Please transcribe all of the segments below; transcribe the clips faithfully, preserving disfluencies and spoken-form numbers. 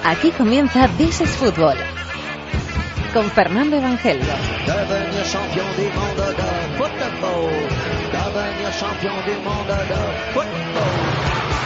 Aquí comienza This is Football con Fernando Evangelio. Devenir champion du monde de football. Devenir champion du monde de football.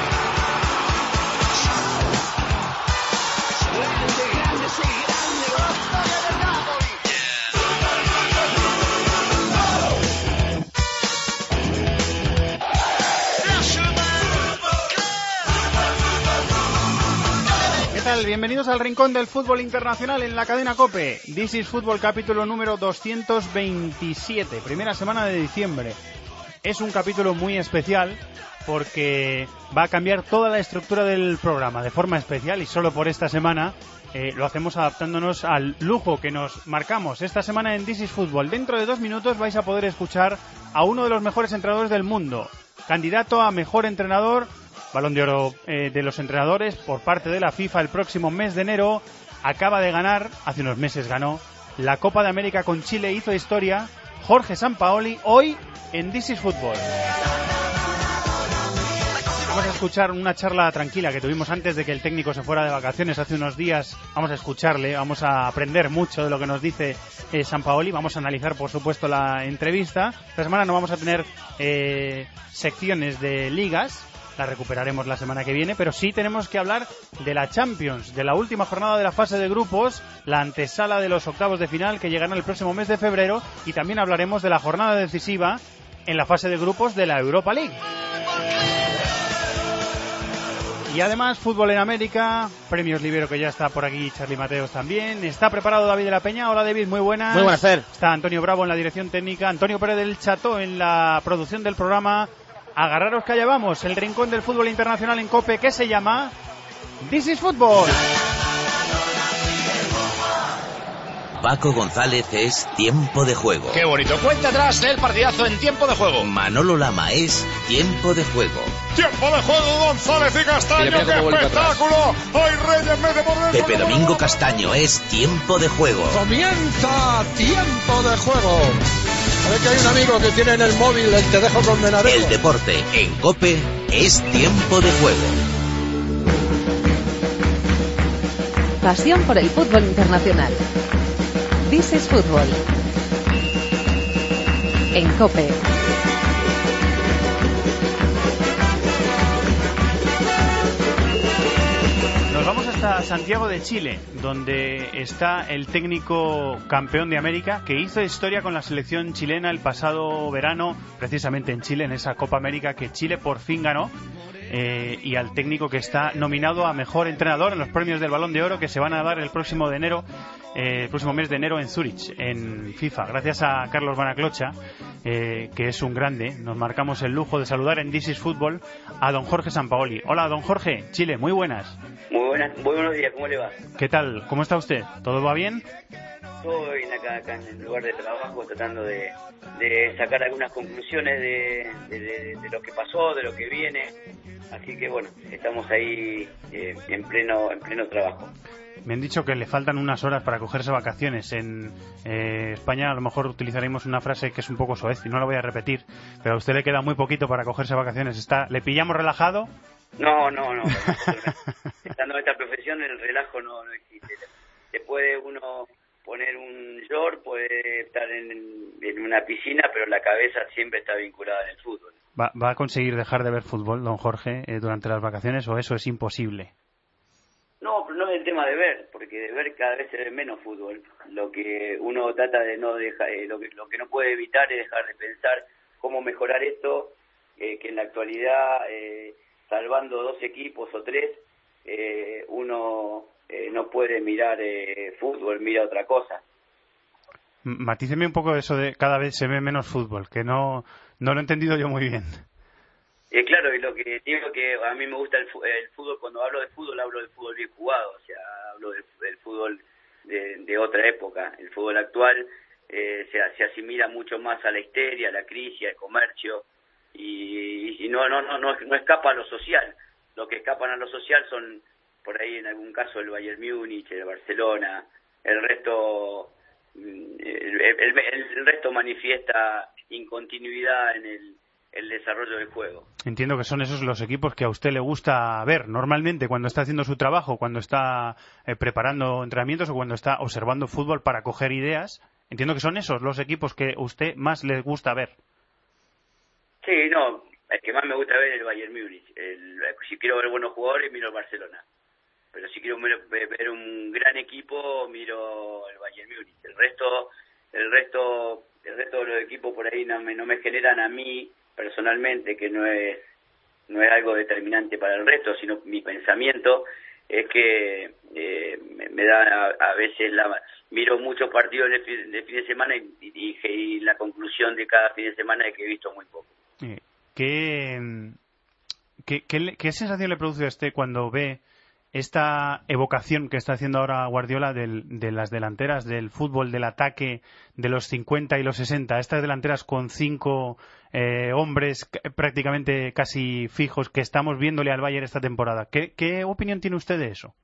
Bienvenidos al Rincón del Fútbol Internacional en la cadena COPE. This is Football, capítulo número doscientos veintisiete, primera semana de diciembre. Es un capítulo muy especial porque va a cambiar toda la estructura del programa de forma especial y solo por esta semana eh, lo hacemos adaptándonos al lujo que nos marcamos esta semana en This is Football. Dentro de dos minutos vais a poder escuchar a uno de los mejores entrenadores del mundo, candidato a mejor entrenador, Balón de Oro eh, de los entrenadores por parte de la FIFA el próximo mes de enero. Acaba de ganar, hace unos meses ganó, la Copa de América con Chile, hizo historia. Jorge Sampaoli, hoy en This is Football. Vamos a escuchar una charla tranquila que tuvimos antes de que el técnico se fuera de vacaciones hace unos días. Vamos a escucharle, vamos a aprender mucho de lo que nos dice eh, Sampaoli. Vamos a analizar, por supuesto, la entrevista. Esta semana no vamos a tener eh, secciones de ligas. La recuperaremos la semana que viene, pero sí tenemos que hablar de la Champions, de la última jornada de la fase de grupos, la antesala de los octavos de final que llegarán el próximo mes de febrero, y también hablaremos de la jornada decisiva en la fase de grupos de la Europa League. Y además, fútbol en América, premios Libero, que ya está por aquí, Charly Mateos también. Está preparado David de la Peña. Hola David, muy buenas. Muy buenas, Fer. Está Antonio Bravo en la dirección técnica, Antonio Pérez del Chato en la producción del programa. Agarraros que allá vamos, el rincón del fútbol internacional en COPE, que se llama This is Football. Paco González es Tiempo de Juego. ¡Qué bonito! Cuenta atrás del partidazo en Tiempo de Juego. Manolo Lama es Tiempo de Juego. ¡Tiempo de Juego! González y Castaño, ¡qué espectáculo! ¡Hoy Reyes mete por dentro! Pepe Domingo Castaño es Tiempo de Juego. ¡Comienza Tiempo de Juego! A ver que hay un amigo que tiene en el móvil el Te dejo condenado. El deporte en COPE es Tiempo de Juego. Pasión por el fútbol internacional. This is Football en COPE. Nos vamos hasta Santiago de Chile, donde está el técnico campeón de América que hizo historia con la selección chilena el pasado verano, precisamente en Chile, en esa Copa América que Chile por fin ganó. Eh, y al técnico que está nominado a mejor entrenador en los premios del Balón de Oro que se van a dar el próximo de enero, eh, el próximo mes de enero en Zúrich, en FIFA. Gracias a Carlos Banaclocha, eh, que es un grande, nos marcamos el lujo de saludar en This is Football a don Jorge Sampaoli. Hola, don Jorge, Chile, muy buenas. Muy buenas, muy buenos días, ¿cómo le va? ¿Qué tal? ¿Cómo está usted? ¿Todo va bien? Todo bien acá, acá en el lugar de trabajo, tratando de, de sacar algunas conclusiones de, de, de, de lo que pasó, de lo que viene. Así que bueno, estamos ahí eh, en pleno en pleno trabajo. Me han dicho que le faltan unas horas para cogerse vacaciones. En eh, España a lo mejor utilizaremos una frase que es un poco soez y no la voy a repetir, pero a usted le queda muy poquito para cogerse vacaciones. ¿Está, ¿Le pillamos relajado? No, no, no. Estando en esta profesión el relajo no, no existe. Se puede uno poner un short, puede estar en, en una piscina, pero la cabeza siempre está vinculada en el fútbol. ¿Va, va a conseguir dejar de ver fútbol, don Jorge, eh, durante las vacaciones, o eso es imposible? No, pero no es el tema de ver, porque de ver cada vez se ve menos fútbol. Lo que uno trata de no dejar, eh, lo que lo que no puede evitar es dejar de pensar cómo mejorar esto, eh, que en la actualidad, eh, salvando dos equipos o tres, eh, uno eh, no puede mirar eh, fútbol, mira otra cosa. Matíceme un poco eso de cada vez se ve menos fútbol, que no no lo he entendido yo muy bien. Eh, claro, y lo que digo que a mí me gusta el, el fútbol, cuando hablo de fútbol, hablo del fútbol bien jugado, o sea, hablo del, del fútbol de, de otra época. El fútbol actual eh, se, se asimila mucho más a la histeria, a la crisis, al comercio, y, y no, no, no, no, no escapa a lo social. Lo que escapan a lo social son, por ahí en algún caso, el Bayern Múnich, el Barcelona, el resto, el, el, el, el resto manifiesta incontinuidad en el el desarrollo del juego. Entiendo que son esos los equipos que a usted le gusta ver normalmente cuando está haciendo su trabajo, cuando está eh, preparando entrenamientos o cuando está observando fútbol para coger ideas. Entiendo que son esos los equipos que a usted más le gusta ver. Sí, no, el que más me gusta ver es el Bayern Múnich. El, si quiero ver buenos jugadores, miro el Barcelona. Pero si quiero ver, ver un gran equipo, miro el Bayern Múnich. El resto, el resto, el resto de los equipos por ahí no me, no me generan a mí personalmente, que no es no es algo determinante para el resto, sino mi pensamiento es que eh, me, me da a, a veces la miro muchos partidos de fin de, fin de semana y, y, y la conclusión de cada fin de semana es que he visto muy poco. ¿Qué, qué, qué, qué sensación le produce a usted cuando ve esta evocación que está haciendo ahora Guardiola del, de las delanteras, del fútbol, del ataque de los cincuenta y los sesenta, estas delanteras con cinco eh, hombres prácticamente casi fijos que estamos viéndole al Bayern esta temporada? ¿Qué, qué opinión tiene usted de eso?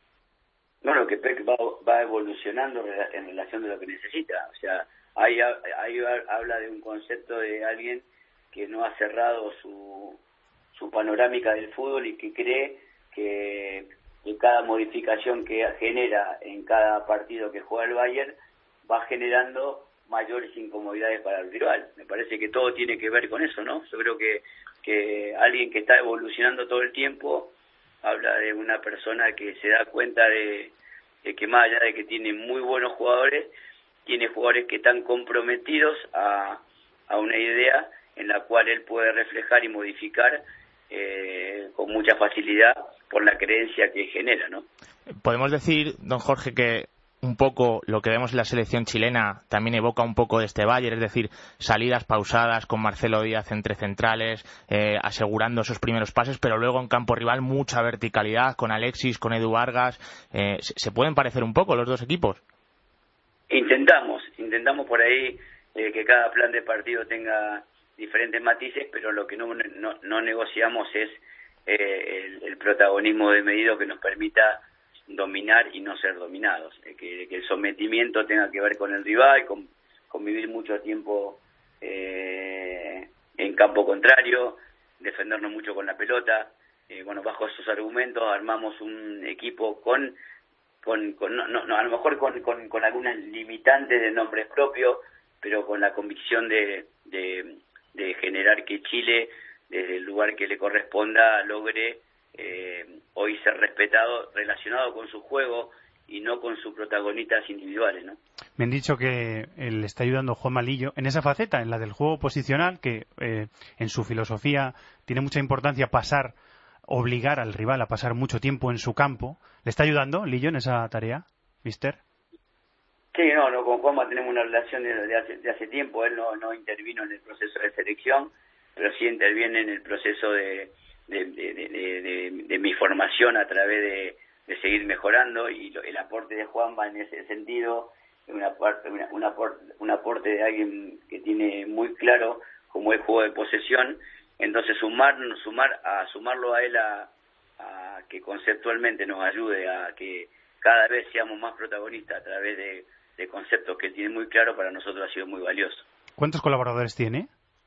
Bueno, que Pep va, va evolucionando en relación de lo que necesita. O sea, ahí, ahí habla de un concepto de alguien que no ha cerrado su, su panorámica del fútbol y que cree que, que cada modificación que genera en cada partido que juega el Bayern va generando mayores incomodidades para el rival. Me parece que todo tiene que ver con eso, ¿no? Yo creo que, que alguien que está evolucionando todo el tiempo habla de una persona que se da cuenta de, de que más allá de que tiene muy buenos jugadores, tiene jugadores que están comprometidos a, a una idea en la cual él puede reflejar y modificar eh, con mucha facilidad por la creencia que genera, ¿no? Podemos decir, don Jorge, que un poco lo que vemos en la selección chilena también evoca un poco de este Bayern, es decir, salidas pausadas con Marcelo Díaz entre centrales, eh, asegurando esos primeros pases, pero luego en campo rival mucha verticalidad con Alexis, con Edu Vargas. Eh, ¿Se pueden parecer un poco los dos equipos? Intentamos, intentamos por ahí eh, que cada plan de partido tenga diferentes matices, pero lo que no, no, no negociamos es eh, el, el protagonismo desmedido que nos permita dominar y no ser dominados, eh, que, que el sometimiento tenga que ver con el rival, con, con vivir mucho tiempo eh, en campo contrario, defendernos mucho con la pelota. Eh, bueno, bajo esos argumentos armamos un equipo con, con, con no, no, a lo mejor con, con, con algunas limitantes de nombres propios, pero con la convicción de, de, de generar que Chile, desde el lugar que le corresponda, logre Eh, hoy ser respetado relacionado con su juego y no con sus protagonistas individuales, ¿no? Me han dicho que eh, le está ayudando Juan Malillo en esa faceta, en la del juego posicional, que eh, en su filosofía tiene mucha importancia pasar, obligar al rival a pasar mucho tiempo en su campo. ¿Le está ayudando Lillo en esa tarea, mister? Sí, no, no con Juanma tenemos una relación de, de, hace, de hace tiempo. Él no, no intervino en el proceso de selección, pero sí interviene en el proceso de De, de, de, de, de mi formación a través de, de seguir mejorando, y lo, el aporte de Juanma en ese sentido es una parte, una, una aporte, un aporte de alguien que tiene muy claro como el juego de posesión. Entonces sumar sumar a sumarlo a él a, a que conceptualmente nos ayude a que cada vez seamos más protagonistas a través de, de conceptos que él tiene muy claro, para nosotros ha sido muy valioso. ¿Cuántos colaboradores tiene?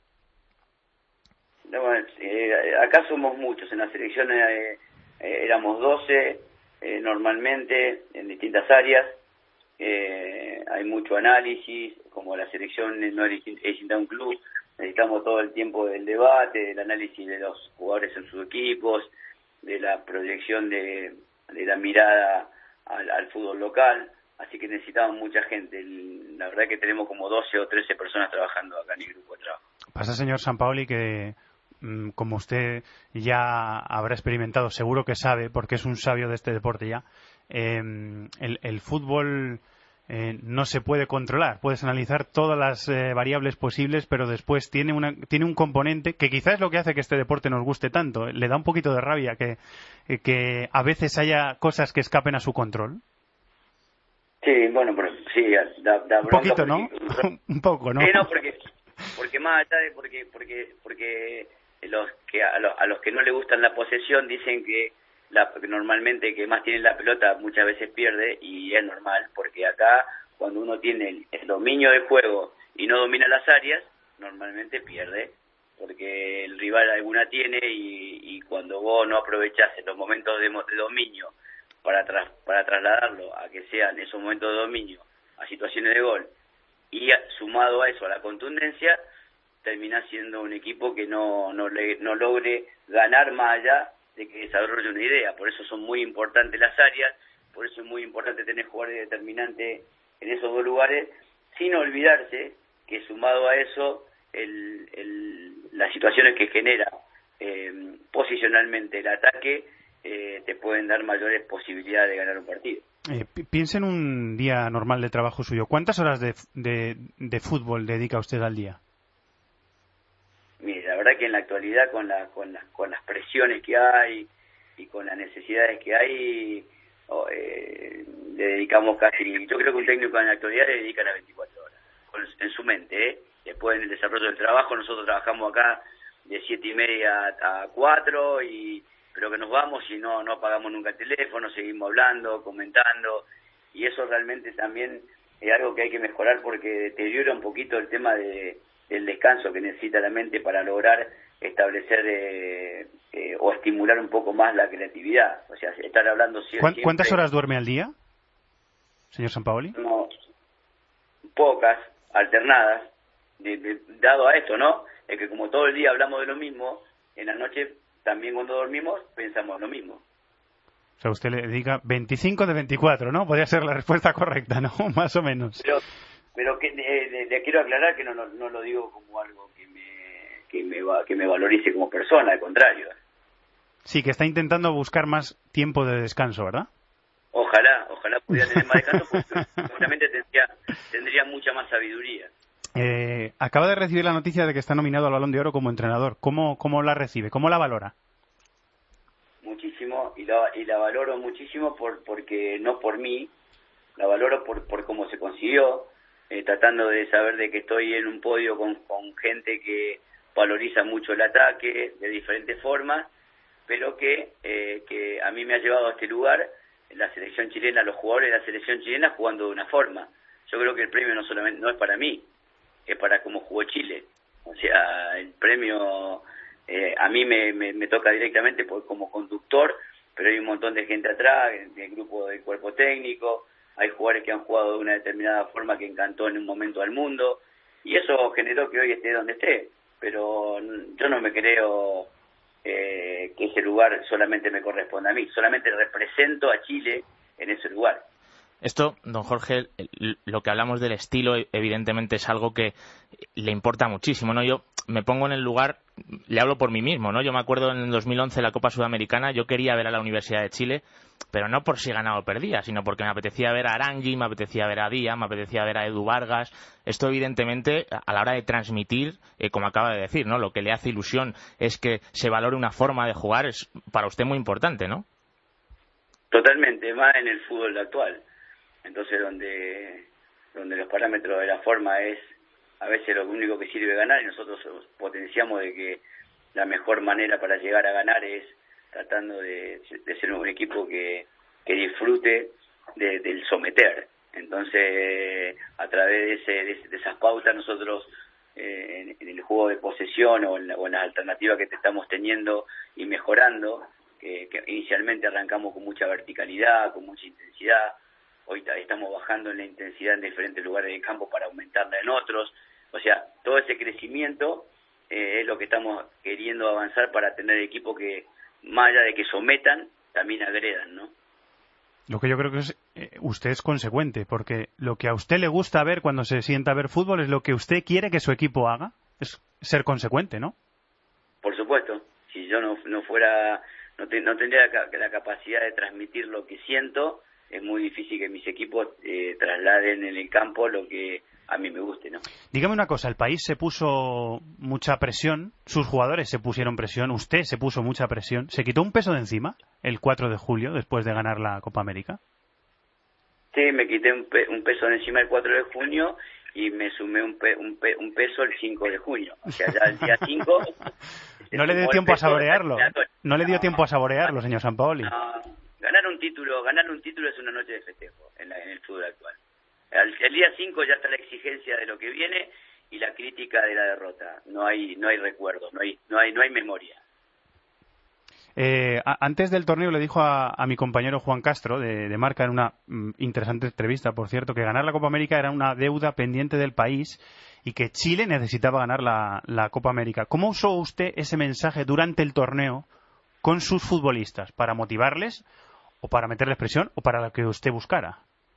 Bueno, eh, acá somos muchos, en la selección eh, eh, éramos doce eh, normalmente en distintas áreas, eh, hay mucho análisis, como la selección no es distinta a un club, necesitamos todo el tiempo del debate, del análisis de los jugadores en sus equipos, de la proyección de, de la mirada al, al fútbol local, así que necesitamos mucha gente. La verdad que tenemos como doce o trece personas trabajando acá en el grupo de trabajo. Pasa, señor Sampaoli, que como usted ya habrá experimentado, seguro que sabe, porque es un sabio de este deporte ya, eh, el, el fútbol eh, no se puede controlar. Puedes analizar todas las eh, variables posibles, pero después tiene una tiene un componente que quizás es lo que hace que este deporte nos guste tanto. Le da un poquito de rabia que, que a veces haya cosas que escapen a su control. Sí, bueno, pero sí, da, da un poquito, ¿no? Porque, un poco, ¿no? Sí, no, porque, porque más allá de porque, porque, porque los que a los, a los que no le gustan la posesión dicen que la, normalmente que más tiene la pelota muchas veces pierde, y es normal, porque acá cuando uno tiene el, el dominio del juego y no domina las áreas, normalmente pierde, porque el rival alguna tiene y, y cuando vos no aprovechás los momentos de, de dominio para tras, para trasladarlo a que sean esos momentos de dominio a situaciones de gol y a, sumado a eso a la contundencia, termina siendo un equipo que no no, le, no logre ganar más allá de que desarrolle una idea. Por eso son muy importantes las áreas, por eso es muy importante tener jugadores determinantes en esos dos lugares, sin olvidarse que sumado a eso el, el, las situaciones que genera eh, posicionalmente el ataque eh, te pueden dar mayores posibilidades de ganar un partido. Eh, piensa en un día normal de trabajo suyo. ¿Cuántas horas de, de, de fútbol dedica usted al día? Mire, la verdad que en la actualidad con, la, con, la, con las presiones que hay y con las necesidades que hay, oh, eh, le dedicamos casi, yo creo que un técnico en la actualidad le dedica las veinticuatro horas, con, en su mente, ¿eh? Después en el desarrollo del trabajo, nosotros trabajamos acá de siete y media a cuatro, y, pero que nos vamos y no, no apagamos nunca el teléfono, seguimos hablando, comentando, y eso realmente también es algo que hay que mejorar porque deteriora un poquito el tema de el descanso que necesita la mente para lograr establecer eh, eh, o estimular un poco más la creatividad. O sea, estar hablando siempre... ¿Cuántas horas duerme al día, señor Sampaoli? No, pocas, alternadas, de, de, dado a esto, ¿no? Es que como todo el día hablamos de lo mismo, en la noche también cuando dormimos pensamos lo mismo. O sea, usted le dedica veinticinco de veinticuatro, ¿no? Podría ser la respuesta correcta, ¿no? Más o menos. Pero... Pero que eh, le, le quiero aclarar que no, no, no lo digo como algo que me, que, me va, que me valorice como persona, al contrario. Sí, que está intentando buscar más tiempo de descanso, ¿verdad? Ojalá, ojalá pudiera tener más descanso, porque seguramente tendría, tendría mucha más sabiduría. Eh, acaba de recibir la noticia de que está nominado al Balón de Oro como entrenador. ¿Cómo, cómo la recibe? ¿Cómo la valora? Muchísimo, y la, y la valoro muchísimo por porque no por mí, la valoro por, por cómo se consiguió. Eh, tratando de saber de que estoy en un podio con, con gente que valoriza mucho el ataque de diferentes formas, pero que, eh, que a mí me ha llevado a este lugar, la selección chilena, los jugadores de la selección chilena jugando de una forma. Yo creo que el premio no solamente no es para mí, es para cómo jugó Chile. O sea, el premio eh, a mí me, me, me toca directamente por, como conductor, pero hay un montón de gente atrás, del grupo del cuerpo técnico. Hay jugadores que han jugado de una determinada forma que encantó en un momento al mundo, y eso generó que hoy esté donde esté. Pero yo no me creo eh, que ese lugar solamente me corresponda a mí, solamente represento a Chile en ese lugar. Esto, don Jorge, lo que hablamos del estilo, evidentemente es algo que le importa muchísimo, ¿no? Yo me pongo en el lugar, le hablo por mí mismo, ¿no? Yo me acuerdo en el dos mil once, la Copa Sudamericana, yo quería ver a la Universidad de Chile, pero no por si ganaba o perdía, sino porque me apetecía ver a Arangui, me apetecía ver a Díaz, me apetecía ver a Edu Vargas. Esto, evidentemente, a la hora de transmitir, eh, como acaba de decir, ¿no? Lo que le hace ilusión es que se valore una forma de jugar, es para usted muy importante, ¿no? Totalmente, más en el fútbol actual. Entonces, donde donde los parámetros de la forma es a veces lo único que sirve ganar, y nosotros potenciamos de que la mejor manera para llegar a ganar es tratando de, de ser un equipo que, que disfrute de, del someter. Entonces, a través de, ese, de, de esas pautas, nosotros eh, en, en el juego de posesión o en, la, o en las alternativas que te estamos teniendo y mejorando, que, que inicialmente arrancamos con mucha verticalidad, con mucha intensidad. Hoy estamos bajando en la intensidad en diferentes lugares del campo para aumentarla en otros. O sea, todo ese crecimiento eh, es lo que estamos queriendo avanzar para tener equipos que, más allá de que sometan, también agredan, ¿no? Lo que yo creo que es, eh, usted es consecuente, porque lo que a usted le gusta ver cuando se sienta a ver fútbol es lo que usted quiere que su equipo haga. Es ser consecuente, ¿no? Por supuesto. Si yo no, no fuera, no, te, no tendría la, la capacidad de transmitir lo que siento, es muy difícil que mis equipos eh, trasladen en el campo lo que a mí me guste, ¿no? Dígame una cosa, el país se puso mucha presión, sus jugadores se pusieron presión, usted se puso mucha presión, ¿se quitó un peso de encima el cuatro de julio después de ganar la Copa América? Sí, me quité un, pe un peso de encima el cuatro de junio y me sumé un, pe un, pe un peso el cinco de junio, o sea, ya el día cinco... ¿No le dio tiempo a saborearlo? ¿No le dio tiempo a saborearlo, señor Sampaoli? No. Ganar un título, ganar un título es una noche de festejo en, la, en el fútbol actual. El, el día cinco ya está la exigencia de lo que viene y la crítica de la derrota. No hay no hay recuerdo, no hay no hay no hay memoria. Eh, antes del torneo le dijo a, a mi compañero Juan Castro de, de Marca en una mm, interesante entrevista, por cierto, que ganar la Copa América era una deuda pendiente del país y que Chile necesitaba ganar la, la Copa América. ¿Cómo usó usted ese mensaje durante el torneo con sus futbolistas? ¿Para motivarles o para meterles presión o para lo que usted buscara?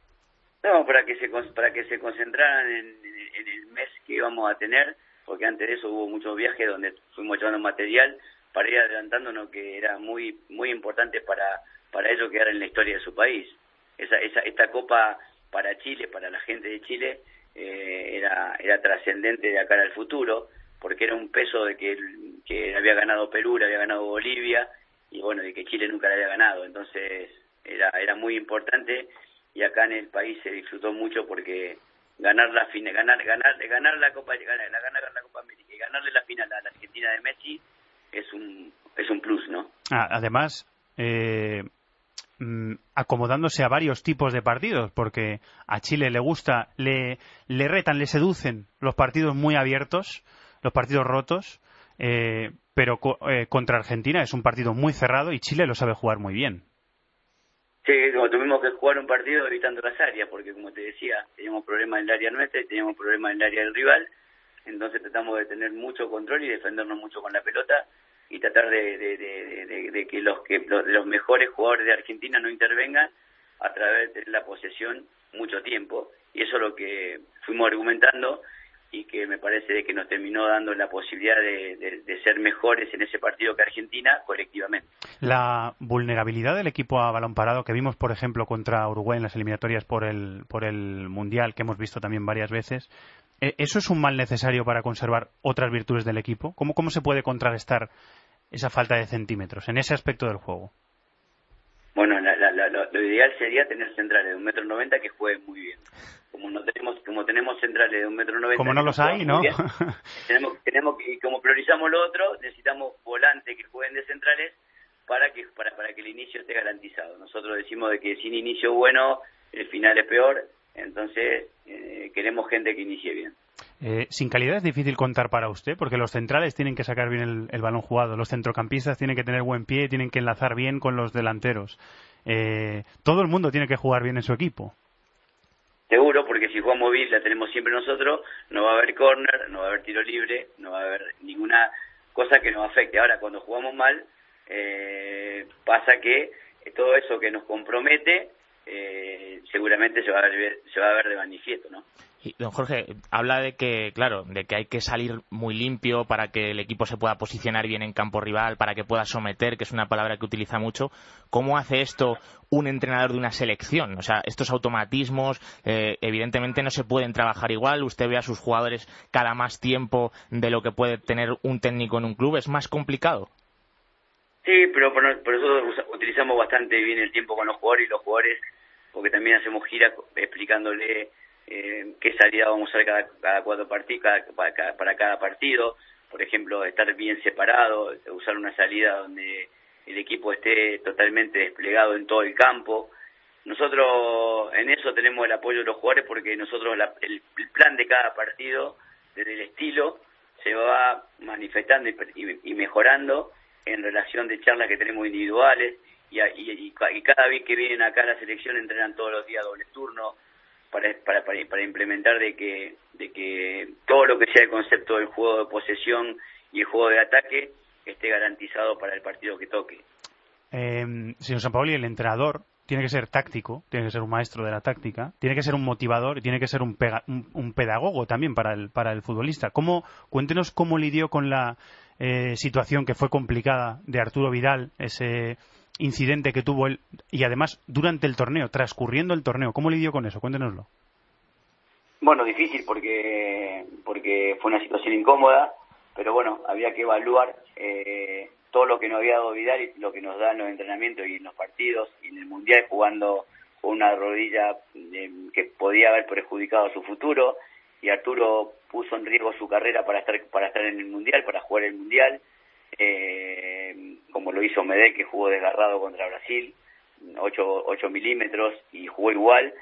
No, para que se para que se concentraran en, en el mes que íbamos a tener, porque antes de eso hubo muchos viajes donde fuimos llevando material para ir adelantándonos, que era muy muy importante para para ellos quedar en la historia de su país. Esa, esa esta copa para Chile, para la gente de Chile, eh, era era trascendente de acá al futuro, porque era un peso de que que había ganado Perú, había ganado Bolivia, y bueno, de que Chile nunca le había ganado. Entonces era era muy importante, y acá en el país se disfrutó mucho porque ganar la final, ganar ganar ganar la Copa ganar, ganar la Copa América y ganarle la final a la Argentina de Messi es un es un plus, ¿no? Ah, además, eh, mm, acomodándose a varios tipos de partidos, porque a Chile le gusta, le, le retan, le seducen los partidos muy abiertos, los partidos rotos, eh, pero co eh, contra Argentina es un partido muy cerrado y Chile lo sabe jugar muy bien. Sí, como tuvimos que jugar un partido evitando las áreas, porque como te decía, teníamos problemas en el área nuestra y teníamos problemas en el área del rival, entonces tratamos de tener mucho control y defendernos mucho con la pelota, y tratar de, de, de, de, de que los que los, los mejores jugadores de Argentina no intervengan a través de la posesión mucho tiempo, y eso es lo que fuimos argumentando y que me parece que nos terminó dando la posibilidad de, de, de ser mejores en ese partido que Argentina colectivamente. La vulnerabilidad del equipo a balón parado que vimos, por ejemplo, contra Uruguay en las eliminatorias por el, por el Mundial, que hemos visto también varias veces, ¿eso es un mal necesario para conservar otras virtudes del equipo? ¿Cómo, cómo se puede contrarrestar esa falta de centímetros en ese aspecto del juego? Bueno, la, la, la, lo, lo ideal sería tener centrales de un metro noventa que jueguen muy bien. Como no tenemos, como tenemos centrales de un metro noventa, como no los hay, ¿no? Bien, tenemos, tenemos y como priorizamos lo otro, necesitamos volantes que jueguen de centrales para que para para que el inicio esté garantizado. Nosotros decimos de que sin inicio bueno el final es peor, entonces eh, queremos gente que inicie bien. Eh, sin calidad es difícil contar para usted, porque los centrales tienen que sacar bien el, el balón jugado, los centrocampistas tienen que tener buen pie, tienen que enlazar bien con los delanteros. Eh, todo el mundo tiene que jugar bien en su equipo. Seguro, porque si jugamos bien, la tenemos siempre nosotros, no va a haber córner, no va a haber tiro libre, no va a haber ninguna cosa que nos afecte. Ahora, cuando jugamos mal, eh, pasa que todo eso que nos compromete eh, seguramente se va a ver, se va a ver de manifiesto, ¿no? Y, don Jorge, habla de que, claro, de que hay que salir muy limpio para que el equipo se pueda posicionar bien en campo rival, para que pueda someter, que es una palabra que utiliza mucho. ¿Cómo hace esto un entrenador de una selección? O sea, estos automatismos, eh, evidentemente no se pueden trabajar igual. Usted ve a sus jugadores cada más tiempo de lo que puede tener un técnico en un club. ¿Es más complicado? Sí, pero por, por eso utilizamos bastante bien el tiempo con los jugadores y los jugadores, porque también hacemos giras explicándole Eh, qué salida vamos a usar cada, cada cuatro partidos, cada, para, para cada partido. Por ejemplo, estar bien separado, usar una salida donde el equipo esté totalmente desplegado en todo el campo. Nosotros en eso tenemos el apoyo de los jugadores, porque nosotros la, el, el plan de cada partido, desde el estilo, se va manifestando y, y, y mejorando en relación de charlas que tenemos individuales, y, y, y cada vez que vienen acá a la selección entrenan todos los días doble turno, Para, para, para, para implementar de que de que todo lo que sea el concepto del juego de posesión y el juego de ataque esté garantizado para el partido que toque. Eh, señor Sampaoli, el entrenador tiene que ser táctico, tiene que ser un maestro de la táctica, tiene que ser un motivador y tiene que ser un, pega, un, un pedagogo también para el, para el futbolista. ¿Cómo, cuéntenos cómo lidió con la eh, situación que fue complicada de Arturo Vidal, ese incidente que tuvo él, y además durante el torneo, transcurriendo el torneo. ¿Cómo lidió con eso? Cuéntenoslo. Bueno, difícil porque porque fue una situación incómoda, pero bueno, había que evaluar eh, todo lo que nos había dado Vidal y lo que nos da en los entrenamientos y en los partidos y en el Mundial, jugando con una rodilla eh, que podía haber perjudicado su futuro, y Arturo puso en riesgo su carrera para estar para estar en el Mundial, para jugar el Mundial. Eh, como lo hizo Medel, que jugó desgarrado contra Brasil, ocho milímetros, y jugó igual.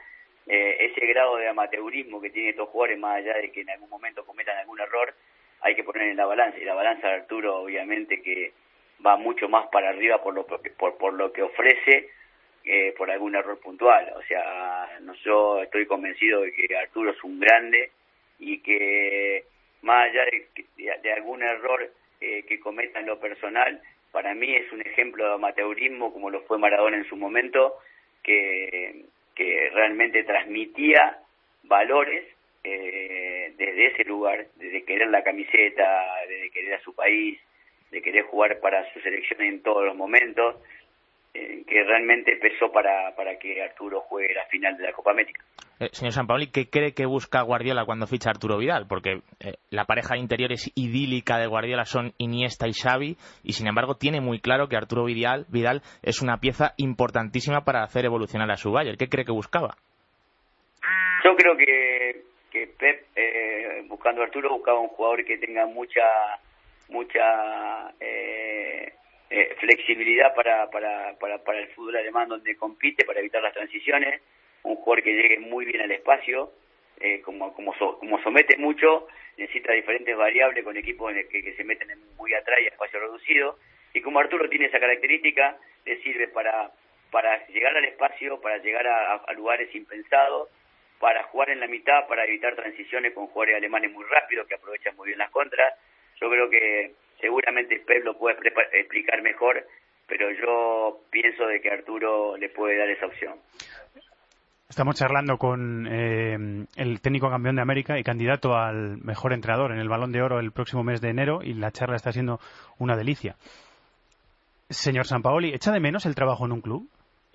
eh, ese grado de amateurismo que tienen estos jugadores, más allá de que en algún momento cometan algún error, hay que poner en la balanza, y la balanza de Arturo obviamente que va mucho más para arriba por lo, por, por lo que ofrece, eh, por algún error puntual. O sea, no, yo estoy convencido de que Arturo es un grande y que más allá de, de, de algún error eh, que cometa en lo personal, para mí es un ejemplo de amateurismo como lo fue Maradona en su momento, que, que realmente transmitía valores eh, desde ese lugar, desde querer la camiseta, desde querer a su país, de querer jugar para su selección en todos los momentos, eh, que realmente pesó para, para que Arturo juegue la final de la Copa América. Eh, señor Sampaoli, ¿qué cree que busca Guardiola cuando ficha a Arturo Vidal? Porque eh, la pareja de interiores idílica de Guardiola son Iniesta y Xavi, y sin embargo tiene muy claro que Arturo Vidal, Vidal es una pieza importantísima para hacer evolucionar a su Bayern. ¿Qué cree que buscaba? Yo creo que, que Pep, eh, buscando a Arturo, buscaba un jugador que tenga mucha mucha eh, eh, flexibilidad para, para, para, para el fútbol alemán, donde compite, para evitar las transiciones, un jugador que llegue muy bien al espacio, eh, como como, so, como somete mucho, necesita diferentes variables con equipos en el que, que se meten muy atrás y a espacio reducido, y como Arturo tiene esa característica, le sirve para, para llegar al espacio, para llegar a, a lugares impensados, para jugar en la mitad, para evitar transiciones con jugadores alemanes muy rápidos que aprovechan muy bien las contras. Yo creo que seguramente Pep lo puede explicar mejor, pero yo pienso de que Arturo le puede dar esa opción. Estamos charlando con eh, el técnico campeón de América y candidato al mejor entrenador en el Balón de Oro el próximo mes de enero, y la charla está siendo una delicia. Señor Sampaoli, ¿echa de menos el trabajo en un club?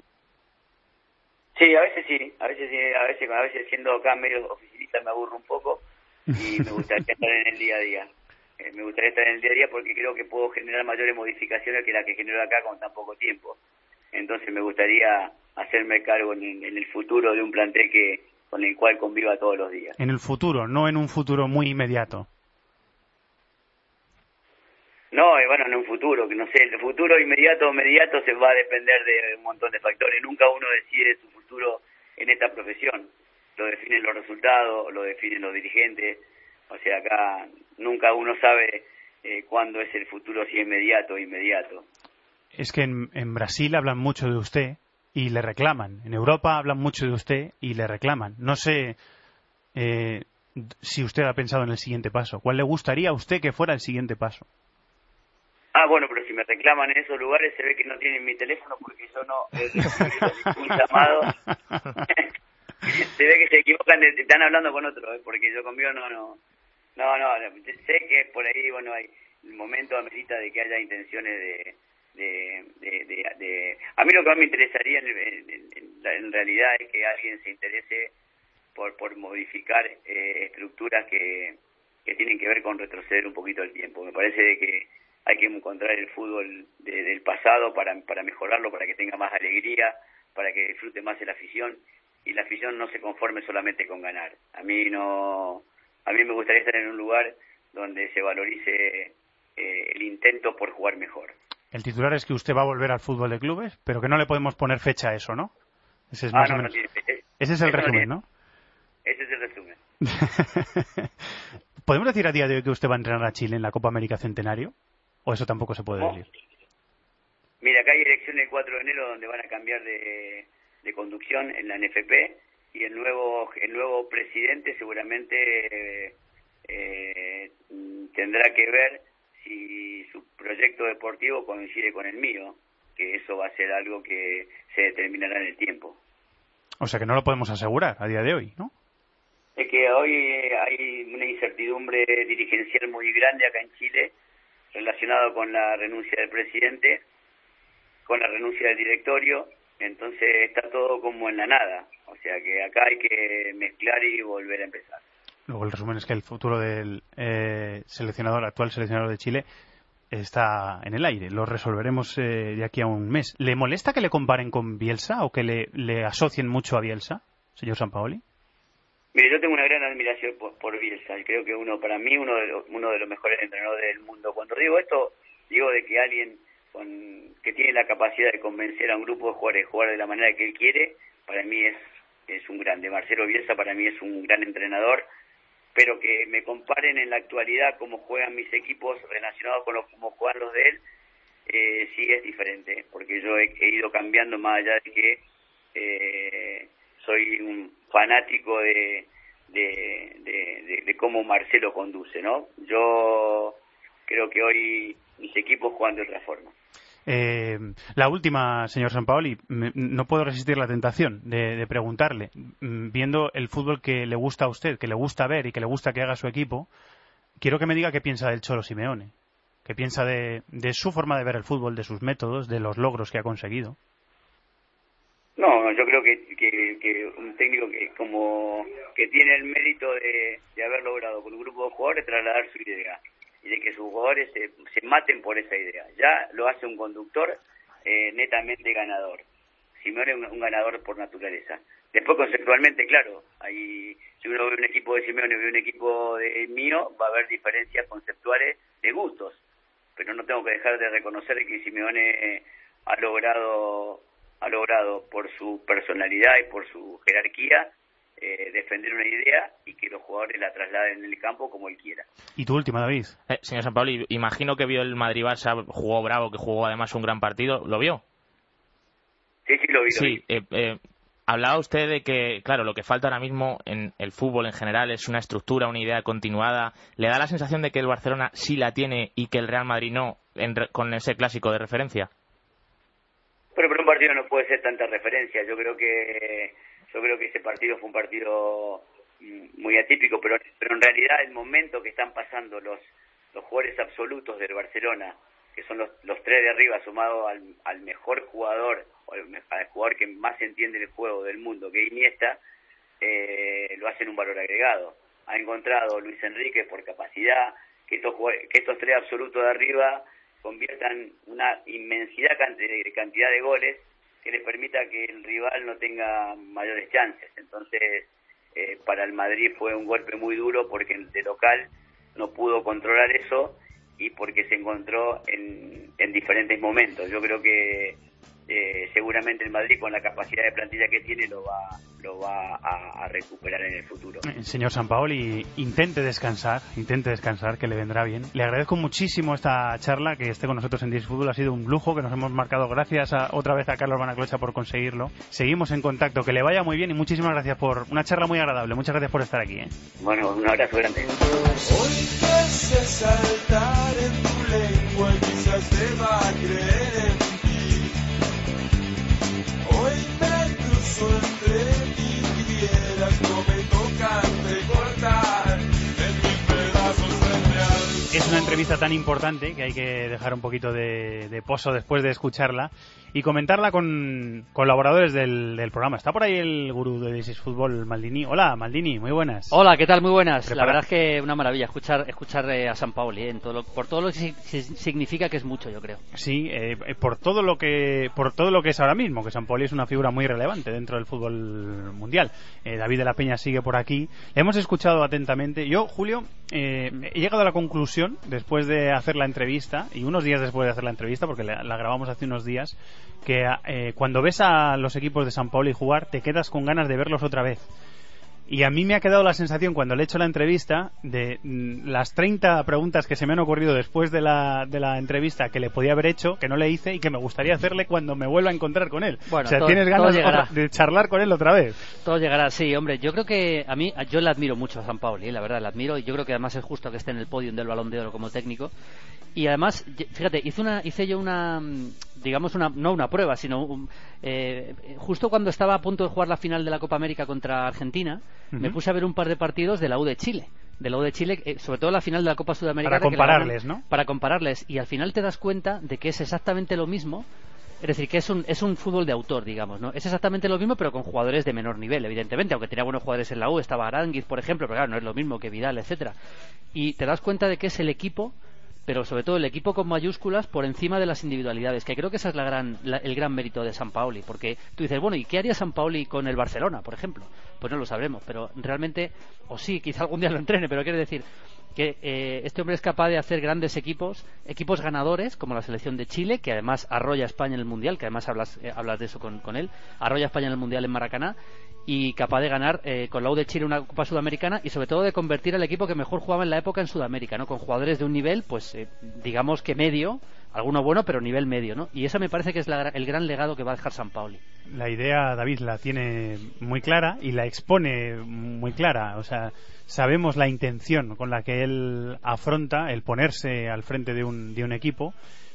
Sí, a veces sí, a veces sí, a veces, a veces siendo acá medio oficinista me aburro un poco y me gustaría estar en el día a día. Eh, me gustaría estar en el día a día porque creo que puedo generar mayores modificaciones que las que genero acá con tan poco tiempo. Entonces me gustaría hacerme cargo en, en el futuro de un plantel que con el cual conviva todos los días. En el futuro, no en un futuro muy inmediato. No, eh, bueno, en un futuro, que no sé, el futuro inmediato o inmediato se va a depender de un montón de factores. Nunca uno decide su futuro en esta profesión. Lo definen los resultados, lo definen los dirigentes. O sea, acá nunca uno sabe eh, cuándo es el futuro, si es inmediato o inmediato. Es que en, en Brasil hablan mucho de usted y le reclaman. En Europa hablan mucho de usted y le reclaman. No sé eh, si usted ha pensado en el siguiente paso. ¿Cuál le gustaría a usted que fuera el siguiente paso? Ah, bueno, pero si me reclaman en esos lugares se ve que no tienen mi teléfono porque yo no he recibido ningún llamado. Se ve que se equivocan, de, están hablando con otro, ¿eh? Porque yo conmigo no, no, no, no, sé que por ahí, bueno, hay el momento amerita de que haya intenciones de, de, de, de, de... A mí lo que más me interesaría en, en, en, en realidad es que alguien se interese por, por modificar eh, estructuras que, que tienen que ver con retroceder un poquito el tiempo. Me parece de que hay que encontrar el fútbol de, del pasado para, para mejorarlo, para que tenga más alegría, para que disfrute más de la afición, y la afición no se conforme solamente con ganar. A mí no, a mí me gustaría estar en un lugar donde se valorice eh, el intento por jugar mejor. El titular es que usted va a volver al fútbol de clubes, pero que no le podemos poner fecha a eso, ¿no? Ese es ah, más no, o menos... no tiene fecha. Ese es el resumen, ¿no? Ese es el resumen. ¿Podemos decir a día de hoy que usted va a entrenar a Chile en la Copa América Centenario? ¿O eso tampoco se puede ¿Cómo? decir? Mira, acá hay elecciones el cuatro de enero donde van a cambiar de, de conducción en la N F P, y el nuevo el nuevo presidente seguramente eh, eh, tendrá que ver si su proyecto deportivo coincide con el mío, que eso va a ser algo que se determinará en el tiempo. O sea que no lo podemos asegurar a día de hoy, ¿no? Es que hoy hay una incertidumbre dirigencial muy grande acá en Chile, relacionado con la renuncia del presidente, con la renuncia del directorio, entonces está todo como en la nada. O sea que acá hay que mezclar y volver a empezar. Luego el resumen es que el futuro del eh, seleccionador, actual seleccionador de Chile, está en el aire. Lo resolveremos eh, de aquí a un mes. ¿Le molesta que le comparen con Bielsa o que le, le asocien mucho a Bielsa, señor Sampaoli? Mire, yo tengo una gran admiración por, por Bielsa, y creo que uno, para mí, uno de, los, uno de los mejores entrenadores del mundo. Cuando digo esto, digo de que alguien con, que tiene la capacidad de convencer a un grupo de jugadores a jugar de la manera que él quiere, para mí es es un grande. Marcelo Bielsa para mí es un gran entrenador, pero que me comparen en la actualidad cómo juegan mis equipos relacionados con los, cómo juegan los de él, eh, sí es diferente, porque yo he, he ido cambiando más allá de que eh, soy un fanático de, de, de, de, de cómo Marcelo conduce, ¿no? Yo creo que hoy mis equipos juegan de otra forma. Eh, la última, señor Sampaoli, me, no puedo resistir la tentación de, de preguntarle, viendo el fútbol que le gusta a usted, que le gusta ver y que le gusta que haga su equipo, quiero que me diga qué piensa del Cholo Simeone, qué piensa de, de su forma de ver el fútbol, de sus métodos, de los logros que ha conseguido. No, yo creo que, que, que un técnico que como que tiene el mérito de, de haber logrado con un grupo de jugadores trasladar su idea y de que sus jugadores se, se maten por esa idea. Ya lo hace un conductor eh, netamente ganador. Simeone es un, un ganador por naturaleza. Después conceptualmente, claro, hay, si uno ve un equipo de Simeone y ve un equipo de mío, va a haber diferencias conceptuales de gustos. Pero no tengo que dejar de reconocer que Simeone ha logrado, ha logrado por su personalidad y por su jerarquía Eh, defender una idea y que los jugadores la trasladen en el campo como él quiera. ¿Y tu última, David? Eh, señor Sampaoli, imagino que vio el Madrid-Barça, jugó bravo, que jugó además un gran partido. ¿Lo vio? Sí, sí, lo vi. Lo sí, vi. Eh, eh, hablaba usted de que, claro, lo que falta ahora mismo en el fútbol en general es una estructura, una idea continuada. ¿Le da la sensación de que el Barcelona sí la tiene y que el Real Madrid no, en re- con ese clásico de referencia? Bueno, pero un partido no puede ser tanta referencia. Yo creo que Yo creo que ese partido fue un partido muy atípico, pero, pero en realidad el momento que están pasando los los jugadores absolutos del Barcelona, que son los, los tres de arriba, sumado al, al mejor jugador, o al, al jugador que más entiende el juego del mundo, que es Iniesta, eh, lo hacen un valor agregado. Ha encontrado Luis Enrique por capacidad, que estos, que estos tres absolutos de arriba conviertan una inmensidad de cantidad de goles que le permita que el rival no tenga mayores chances. Entonces, eh, para el Madrid fue un golpe muy duro porque de local no pudo controlar eso y porque se encontró en, en diferentes momentos. Yo creo que eh, seguramente el Madrid, con la capacidad de plantilla que tiene, lo va lo va a, a recuperar en el futuro. Señor Sampaoli, intente descansar, intente descansar, que le vendrá bien. Le agradezco muchísimo esta charla, que esté con nosotros en This is Football. Ha sido un lujo que nos hemos marcado. Gracias a, otra vez a Carlos Banaclocha por conseguirlo. Seguimos en contacto, que le vaya muy bien y muchísimas gracias por una charla muy agradable. Muchas gracias por estar aquí, ¿eh? Bueno, un abrazo grande. Hoy te sé saltar en tu lengua y quizás te va a creer en ti. Hoy me cruzo entre ti quieras, no me tocan de cortar en mil pedazos de real. Es una entrevista tan importante que hay que dejar un poquito de, de pozo después de escucharla y comentarla con colaboradores del, del programa. Está por ahí el gurú de This is Football, Maldini. Hola, Maldini, muy buenas. Hola, ¿qué tal? Muy buenas. Prepara... La verdad es que una maravilla escuchar escuchar eh, a Sampaoli, eh, en todo lo, por todo lo que si, si, significa que es mucho, yo creo. Sí, eh, por todo lo que por todo lo que es ahora mismo, que Sampaoli es una figura muy relevante dentro del fútbol mundial. Eh, David de la Peña sigue por aquí. Le hemos escuchado atentamente. Yo, Julio, eh, he llegado a la conclusión, después de hacer la entrevista, y unos días después de hacer la entrevista, porque la, la grabamos hace unos días, que eh, cuando ves a los equipos de Sampaoli jugar te quedas con ganas de verlos otra vez. Y a mí me ha quedado la sensación, cuando le he hecho la entrevista, de mm, las treinta preguntas que se me han ocurrido después de la, de la entrevista que le podía haber hecho, que no le hice y que me gustaría hacerle cuando me vuelva a encontrar con él. Bueno, o sea, todo, tienes ganas otra, de charlar con él otra vez. Todo llegará, sí, hombre. Yo creo que a mí, yo le admiro mucho a Sampaoli, la verdad, le admiro, y yo creo que además es justo que esté en el podium del Balón de Oro como técnico. Y además, fíjate, hice una hice yo una, digamos, una no una prueba, sino un, eh, justo cuando estaba a punto de jugar la final de la Copa América contra Argentina, uh-huh. me puse a ver un par de partidos de la U de Chile. De la U de Chile, eh, sobre todo la final de la Copa Sudamericana. Para compararles, ganan, ¿no? Para compararles. Y al final te das cuenta de que es exactamente lo mismo. Es decir, que es un, es un fútbol de autor, digamos, ¿no? Es exactamente lo mismo, pero con jugadores de menor nivel, evidentemente, aunque tenía buenos jugadores en la U, estaba Aránguiz, por ejemplo, pero claro, no es lo mismo que Vidal, etcétera. Y te das cuenta de que es el equipo, pero sobre todo el equipo con mayúsculas por encima de las individualidades, que creo que ese es la gran, la, el gran mérito de Sampaoli, porque tú dices, bueno, ¿y qué haría Sampaoli con el Barcelona, por ejemplo? Pues no lo sabremos, pero realmente, o sí, quizá algún día lo entrene, pero quiere decir que eh, este hombre es capaz de hacer grandes equipos, equipos ganadores, como la selección de Chile, que además arrolla a España en el Mundial, que además hablas, eh, hablas de eso con, con él, arrolla a España en el Mundial en Maracaná, y capaz de ganar eh, con la U de Chile una Copa Sudamericana, y sobre todo de convertir al equipo que mejor jugaba en la época en Sudamérica, ¿no? Con jugadores de un nivel, pues eh, digamos que medio, alguno bueno, pero nivel medio, ¿no? Y esa me parece que es la, el gran legado que va a dejar Sampaoli. La idea, David, la tiene muy clara y la expone muy clara. O sea, sabemos la intención con la que él afronta el ponerse al frente de un, de un equipo,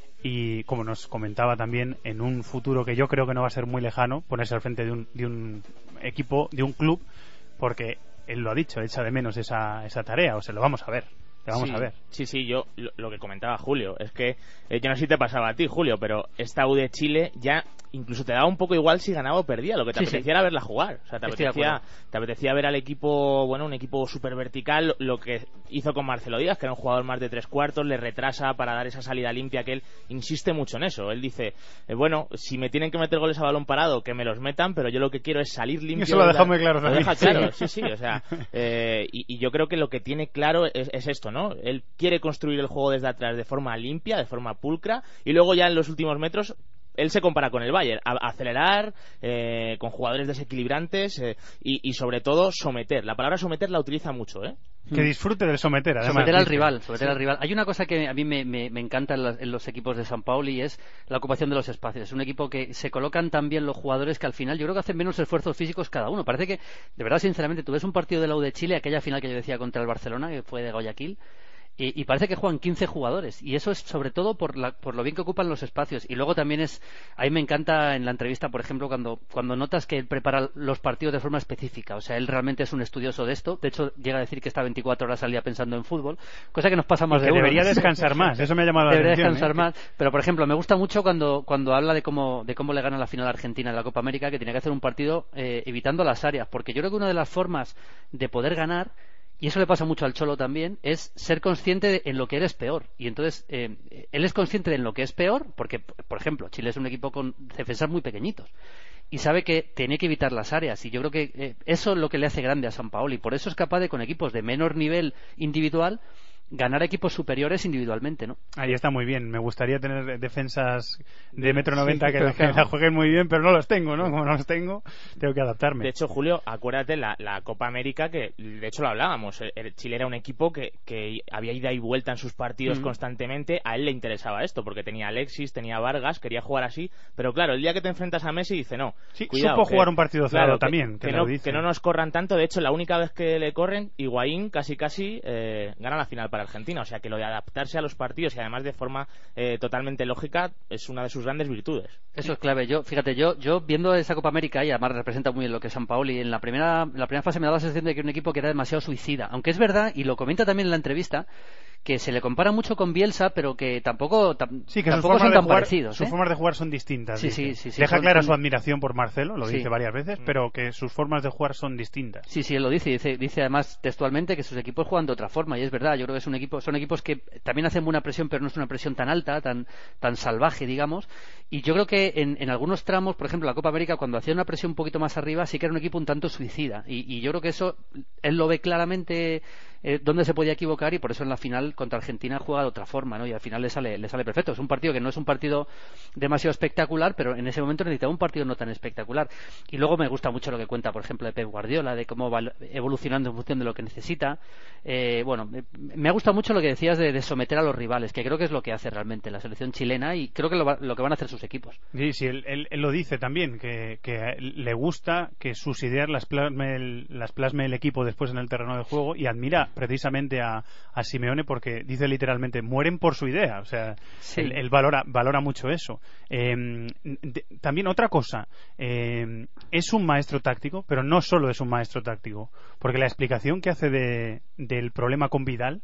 y como nos comentaba también, en un futuro que yo creo que no va a ser muy lejano, ponerse al frente de un, de un equipo, de un club, porque él lo ha dicho, echa de menos esa, esa tarea. O sea, lo vamos a ver. Lo vamos sí, a ver. Sí, sí, yo lo, lo que comentaba Julio, es que eh, yo no sé si te pasaba a ti, Julio, pero esta U de Chile ya incluso te daba un poco igual si ganaba o perdía, lo que te sí, apetecía sí. era verla jugar. O sea, te apetecía, te apetecía ver al equipo, bueno, un equipo súper vertical, lo que hizo con Marcelo Díaz, que era un jugador más de tres cuartos, le retrasa para dar esa salida limpia, que él insiste mucho en eso. Él dice, eh, bueno, si me tienen que meter goles a balón parado, que me los metan, pero yo lo que quiero es salir limpio. Eso lo deja muy claro lo también. Deja claro, sí, sí, o sea, eh, y, y yo creo que lo que tiene claro es, es esto, ¿no? Él quiere construir el juego desde atrás de forma limpia, de forma pulcra, y luego ya en los últimos metros él se compara con el Bayern, a, a acelerar, eh, con jugadores desequilibrantes eh, y, y sobre todo someter. La palabra someter la utiliza mucho, ¿eh? Que disfrute del someter, además. Someter al rival, someter sí. al rival. Hay una cosa que a mí me, me, me encanta en, la, en los equipos de Sampaoli, y es la ocupación de los espacios. Es un equipo que se colocan tan bien los jugadores que al final yo creo que hacen menos esfuerzos físicos cada uno. Parece que, de verdad, sinceramente, tú ves un partido de la U de Chile, aquella final que yo decía contra el Barcelona, que fue de Guayaquil, Y, y parece que juegan quince jugadores, y eso es sobre todo por, la, por lo bien que ocupan los espacios. Y luego también es, a mí me encanta en la entrevista, por ejemplo, cuando, cuando notas que él prepara los partidos de forma específica. O sea, él realmente es un estudioso de esto. De hecho, llega a decir que está veinticuatro horas al día pensando en fútbol, cosa que nos pasa más y de que uno. Debería descansar más, eso me ha llamado la debería atención. Debería descansar ¿eh? más, pero por ejemplo, me gusta mucho cuando, cuando habla de cómo, de cómo le gana la final a Argentina en la Copa América, que tenía que hacer un partido eh, evitando las áreas, porque yo creo que una de las formas de poder ganar, y eso le pasa mucho al Cholo también, es ser consciente de en lo que eres peor. Y entonces, eh, él es consciente de en lo que es peor, porque, por ejemplo, Chile es un equipo con defensas muy pequeñitos, y sabe que tiene que evitar las áreas. Y yo creo que eh, eso es lo que le hace grande a Sampaoli. Por eso es capaz de, con equipos de menor nivel individual, ganar equipos superiores individualmente, ¿no? Ahí está muy bien. Me gustaría tener defensas de metro noventa sí, que, que la jueguen muy bien, pero no los tengo, ¿no? Como no los tengo, tengo que adaptarme. De hecho, Julio, acuérdate la, la Copa América, que de hecho lo hablábamos. El Chile era un equipo que, que había ida y vuelta en sus partidos uh-huh. constantemente. A él le interesaba esto, porque tenía Alexis, tenía Vargas, quería jugar así. Pero claro, el día que te enfrentas a Messi, dice no. Sí, cuidado, supo que, jugar un partido cerrado claro, también. Que, que, que, lo no, dice. que no nos corran tanto. De hecho, la única vez que le corren, Higuaín casi casi eh, gana la final para Argentina. O sea que lo de adaptarse a los partidos y además de forma eh, totalmente lógica es una de sus grandes virtudes. Eso es clave. Yo, fíjate, yo, yo viendo esa Copa América, y además representa muy bien lo que es Sampaoli, en la primera, en la primera fase me daba la sensación de que era un equipo que era demasiado suicida. Aunque es verdad, y lo comenta también en la entrevista, que se le compara mucho con Bielsa, pero que tampoco, tam, sí, que tampoco son tan jugar, parecidos. Sus ¿eh? formas de jugar son distintas. Sí, sí, sí, sí, Deja son, clara son... su admiración por Marcelo, lo sí. dice varias veces, pero que sus formas de jugar son distintas. Sí, sí, él lo dice. Dice, dice además textualmente que sus equipos juegan de otra forma, y es verdad. Yo creo que es un equipo, son equipos que también hacen buena presión, pero no es una presión tan alta, tan, tan salvaje, digamos. Y yo creo que en, en algunos tramos, por ejemplo, la Copa América, cuando hacía una presión un poquito más arriba, sí que era un equipo un tanto suicida. Y, y yo creo que eso, él lo ve claramente eh, dónde se podía equivocar, y por eso en la final contra Argentina juega de otra forma, ¿no? Y al final le sale, le sale perfecto. Es un partido que no es un partido demasiado espectacular, pero en ese momento necesitaba un partido no tan espectacular. Y luego me gusta mucho lo que cuenta, por ejemplo, de Pep Guardiola, de cómo va evolucionando en función de lo que necesita. Eh, bueno, me, me ha gustado mucho lo que decías de, de someter a los rivales, que creo que es lo que hace realmente la selección chilena, y creo que lo, va, lo que van a hacer sus equipos. Sí, sí, él, él, él lo dice también, que, que le gusta que sus ideas las plasme, el, las plasme el equipo después en el terreno de juego, y admira precisamente a, a Simeone porque dice literalmente, mueren por su idea. O sea, sí. él, él valora, valora mucho eso. Eh, de, también otra cosa, eh, es un maestro táctico, pero no solo es un maestro táctico, porque la explicación que hace de, del problema con Vidal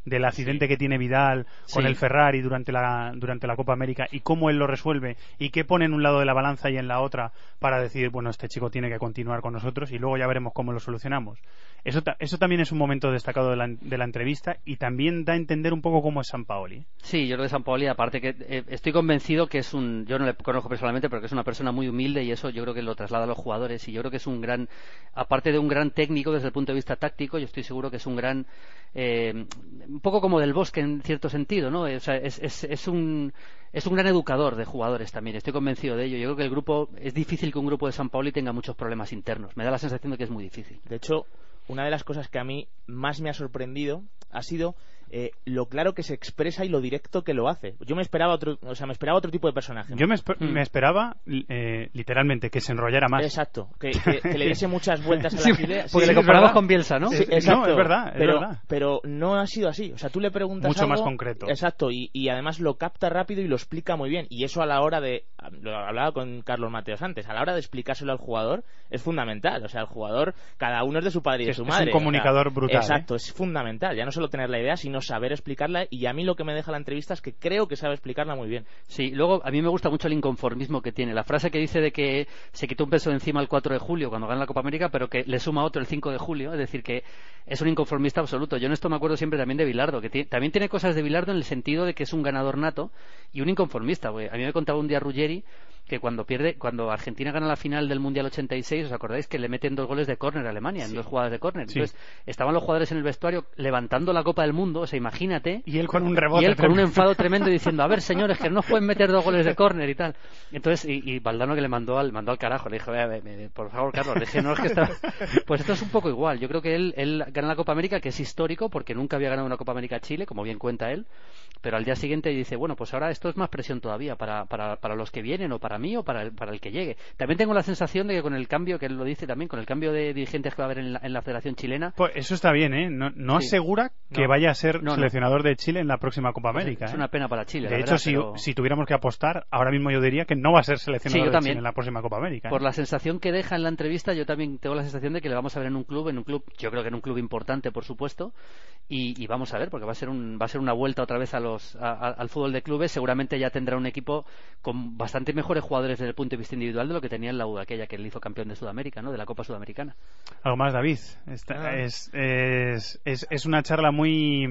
del accidente sí. que tiene Vidal con sí. el Ferrari durante la, durante la Copa América y cómo él lo resuelve y qué pone en un lado de la balanza y en la otra para decir, bueno, este chico tiene que continuar con nosotros y luego ya veremos cómo lo solucionamos. Eso, eso también es un momento destacado de la, de la entrevista y también da a entender un poco cómo es Sampaoli. Sí, yo creo que Sampaoli, aparte que eh, estoy convencido que es un, yo no le conozco personalmente, pero que es una persona muy humilde y eso yo creo que lo traslada a los jugadores y yo creo que es un gran, aparte de un gran técnico desde el punto de vista táctico, yo estoy seguro que es un gran, eh, un poco como Del Bosque en cierto sentido, ¿no? O sea, es, es, es un es un gran educador de jugadores también, estoy convencido de ello. Yo creo que el grupo, es difícil que un grupo de Sampaoli tenga muchos problemas internos, me da la sensación de que es muy difícil. De hecho, una de las cosas que a mí más me ha sorprendido ha sido eh, lo claro que se expresa y lo directo que lo hace. Yo me esperaba otro, o sea, me esperaba otro tipo de personaje. Yo me, esper- mm. me esperaba eh, literalmente que se enrollara más. Exacto, que, que, que le diese muchas vueltas a la sí, idea. Porque sí, le comparamos con Bielsa, ¿no? Sí, exacto, no, es verdad, es pero, verdad. Pero no ha sido así. O sea, tú le preguntas mucho algo, más concreto. Exacto, y, y además lo capta rápido y lo explica muy bien. Y eso a la hora de, lo hablaba con Carlos Mateos antes, a la hora de explicárselo al jugador es fundamental. O sea, el jugador, cada uno es de su padre y de es, su madre. Es un comunicador o sea, brutal. Exacto, ¿eh? Es fundamental. Ya no solo tener la idea, sino saber explicarla. Y a mí lo que me deja la entrevista es que creo que sabe explicarla muy bien. Sí, luego a mí me gusta mucho el inconformismo que tiene. La frase que dice de que se quitó un peso de encima el cuatro de julio cuando gana la Copa América, pero que le suma otro el cinco de julio, es decir, que es un inconformista absoluto. Yo en esto me acuerdo siempre también de Bilardo, que t- también tiene cosas de Bilardo en el sentido de que es un ganador nato y un inconformista. Porque a mí me contaba un día Ruggeri que cuando pierde, cuando Argentina gana la final del Mundial ochenta y seis, ¿os acordáis que le meten dos goles de córner a Alemania, en sí. dos jugadas de córner? Sí. Entonces, estaban los jugadores en el vestuario levantando la Copa del Mundo, o sea, imagínate. Y él con un rebote. Y él con un enfado tremendo diciendo, a ver, señores, que no nos pueden meter dos goles de córner y tal. Entonces, y, y Valdano que le mandó al, mandó al carajo, le dijo, ve, ve, por favor, Carlos, le dije, no, es que está... Pues esto es un poco igual. Yo creo que él, él gana la Copa América, que es histórico, porque nunca había ganado una Copa América Chile, como bien cuenta él, pero al día siguiente dice, bueno, pues ahora esto es más presión todavía para, para, para los que vienen, o para mí, o para el, para el que llegue. También tengo la sensación de que con el cambio, que él lo dice también, con el cambio de dirigentes que va a haber en la, en la Federación Chilena... Pues eso está bien, ¿eh? No, no sí. asegura que no. vaya a ser no, seleccionador no. de Chile en la próxima Copa América. Pues es ¿eh? una pena para Chile, De la hecho, verdad, si, pero... si tuviéramos que apostar, ahora mismo yo diría que no va a ser seleccionador sí, de Chile en la próxima Copa América. ¿eh? Por la sensación que deja en la entrevista, yo también tengo la sensación de que le vamos a ver en un club, en un club, yo creo que en un club importante, por supuesto, y, y vamos a ver, porque va a ser un, va a ser una vuelta otra vez a los, a, a, al fútbol de clubes. Seguramente ya tendrá un equipo con bastante mejores jugadores desde el punto de vista individual de lo que tenía en la U, aquella que le hizo campeón de Sudamérica, ¿no? De la Copa Sudamericana. Algo más, David. Esta, ah. es, es, es, es una charla muy